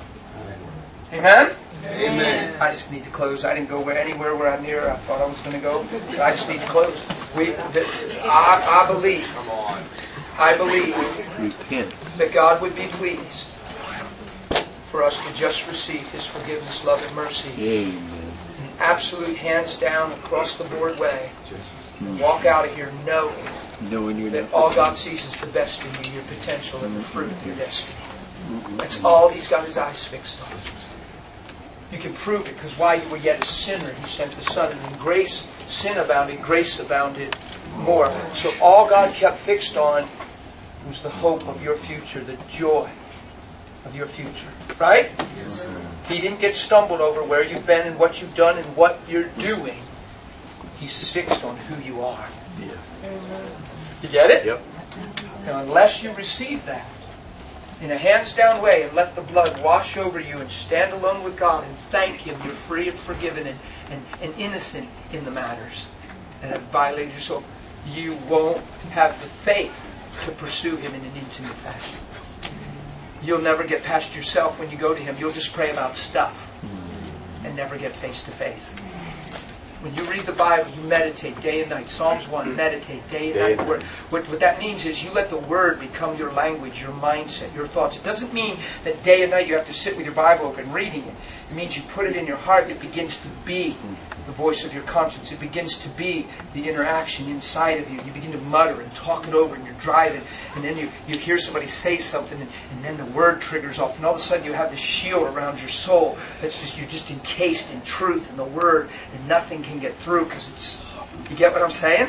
Amen? Amen. I just need to close. I didn't go where, anywhere where I near I thought I was going to go. So I just need to close. We, the, I, I believe, I believe Repent. that God would be pleased for us to just receive His forgiveness, love, and mercy. Amen. An absolute hands down, across the board way. And walk out of here knowing Knowing you're that not all God sees is the best in you, your potential, and the fruit of your destiny. That's all He's got His eyes fixed on. You can prove it, because while you were yet a sinner, He sent the Son. And in grace, sin abounded, grace abounded more. So all God kept fixed on was the hope of your future, the joy of your future. Right? Yes, sir. He didn't get stumbled over where you've been and what you've done and what you're doing. He's fixed on who you are. Yeah. You get it? Yep. Now, unless you receive that in a hands-down way and let the blood wash over you and stand alone with God and thank Him, you're free and forgiven and, and, and innocent in the matters that have violated your soul, you won't have the faith to pursue Him in an intimate fashion. You'll never get past yourself when you go to Him. You'll just pray about stuff and never get face-to-face. When you read the Bible, you meditate day and night. Psalms one, meditate day and Day night. and Word. What, what that means is you let the Word become your language, your mindset, your thoughts. It doesn't mean that day and night you have to sit with your Bible open reading it. It means you put it in your heart. It begins to be the voice of your conscience. It begins to be the interaction inside of you. You begin to mutter and talk it over, and you're driving, and then you, you hear somebody say something, and, and then the Word triggers off, and all of a sudden you have this shield around your soul that's just, you're just encased in truth and the Word, and nothing can get through because it's, you get what I'm saying?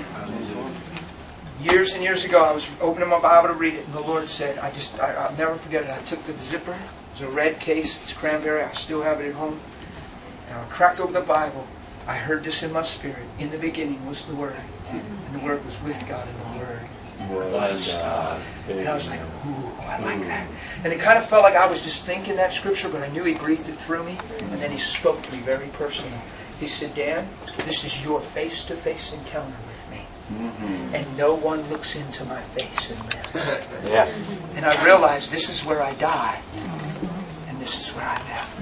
Years and years ago, I was opening my Bible to read it, and the Lord said, I just, I, I'll never forget it. I took the zipper. It was a red case. It's cranberry. I still have it at home. And I cracked open the Bible. I heard this in my spirit. In the beginning was the Word. And the Word was with God, and the Word was God. And I was like, ooh, I like that. And it kind of felt like I was just thinking that scripture, but I knew He breathed it through me. And then He spoke to me very personally. He said, Dan, this is your face-to-face encounter with me. Mm-hmm. And no one looks into my face and lives. Yeah. And I realized this is where I die. And this is where I live.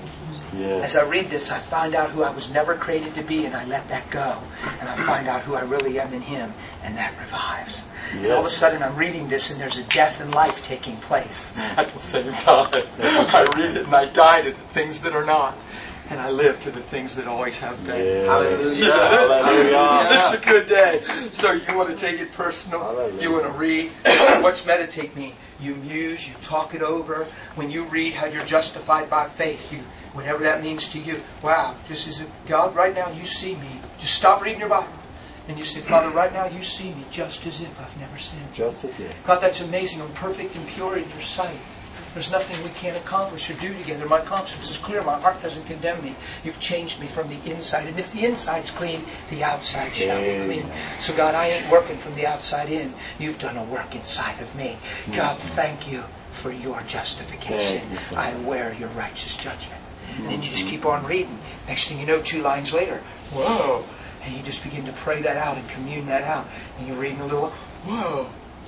Yeah. As I read this, I find out who I was never created to be, and I let that go. And I find out who I really am in Him, and that revives. And all of a sudden, I'm reading this, and there's a death and life taking place at the same time. I read it, and I die to the things that are not. And I live to the things that always have been. Yeah. Hallelujah. Hallelujah. It's a good day. So you want to take it personal. Hallelujah. You want to read. What's meditate mean? You muse, you talk it over. When you read how you're justified by faith, you whatever that means to you. Wow, this is a, God, right now you see me. Just stop reading your Bible. And you say, Father, right now you see me just as if I've never sinned. Just as if. God, that's amazing. I'm perfect and pure in your sight. There's nothing we can't accomplish or do together. My conscience is clear. My heart doesn't condemn me. You've changed me from the inside. And if the inside's clean, the outside shall be clean. So God, I ain't working from the outside in. You've done a work inside of me. God, thank you for your justification. I wear your righteous judgment. And then you just keep on reading. Next thing you know, two lines later, whoa. And you just begin to pray that out and commune that out. And you're reading a little, whoa.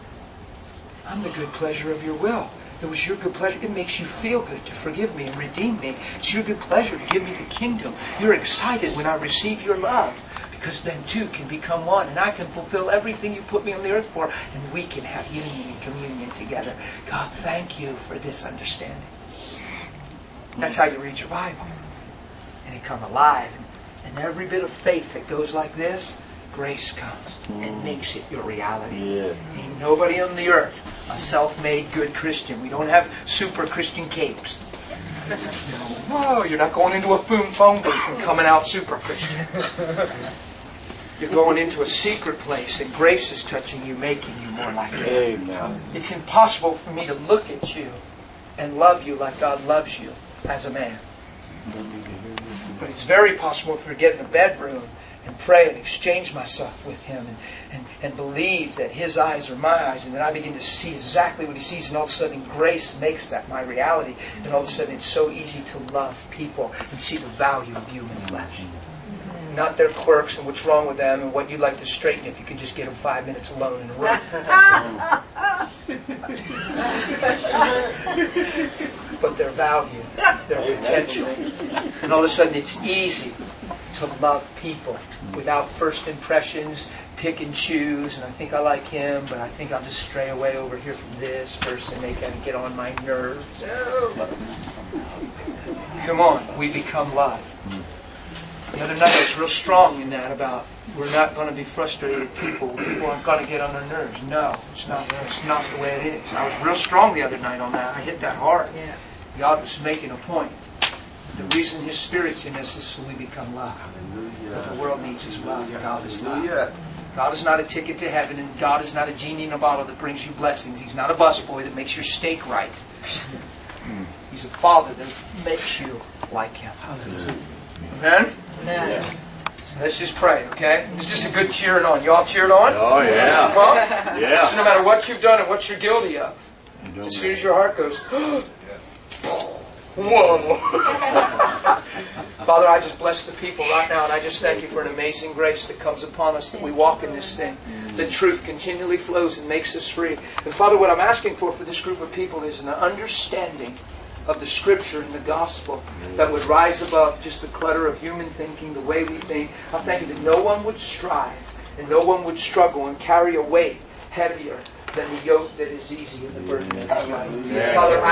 I'm the good pleasure of your will. It was your good pleasure. It makes you feel good to forgive me and redeem me. It's your good pleasure to give me the kingdom. You're excited when I receive your love. Because then two can become one. And I can fulfill everything you put me on the earth for. And we can have union and communion together. God, thank you for this understanding. That's how you read your Bible. And it come alive. And every bit of faith that goes like this, grace comes and makes it your reality. Yeah. Ain't nobody on the earth a self-made good Christian. We don't have super Christian capes. You know, whoa, you're not going into a boom phone booth and coming out super Christian. You're going into a secret place and grace is touching you, making you more like Him. Amen. It's impossible for me to look at you and love you like God loves you as a man. But it's very possible to get in the bedroom and pray and exchange myself with Him and, and, and believe that His eyes are my eyes, and then I begin to see exactly what He sees, and all of a sudden grace makes that my reality, and all of a sudden it's so easy to love people and see the value of human flesh. Not their quirks and what's wrong with them and what you'd like to straighten if you could just get them five minutes alone in a room. But their value, their potential. And all of a sudden it's easy to love people without first impressions, pick and choose, and I think I like him, but I think I'll just stray away over here from this person. They kind of get on my nerves. Come on, we become love. The other night I was real strong in that about we're not going to be frustrated people. People aren't going to get on our nerves. No, it's not. It's not the way it is. I was real strong the other night on that. I hit that hard. Yeah. God was making a point. The reason His Spirit's in us is so we become love. What the world needs is love. God is love. God is not a ticket to heaven, and God is not a genie in a bottle that brings you blessings. He's not a busboy that makes your steak right. He's a Father that makes you like Him. Amen? Amen. So let's just pray, okay? It's just a good cheering on. You all cheered on? Oh, yeah. Huh? Yeah. So no matter what you've done and what you're guilty of, as soon as your heart goes, whoa. Father, I just bless the people right now, and I just thank You for an amazing grace that comes upon us, that we walk in this thing. The truth continually flows and makes us free. And Father, what I'm asking for for this group of people is an understanding of the Scripture and the Gospel that would rise above just the clutter of human thinking, the way we think. I thank You that no one would strive and no one would struggle and carry a weight heavier than the yoke that is easy and the burden that is light. Father, I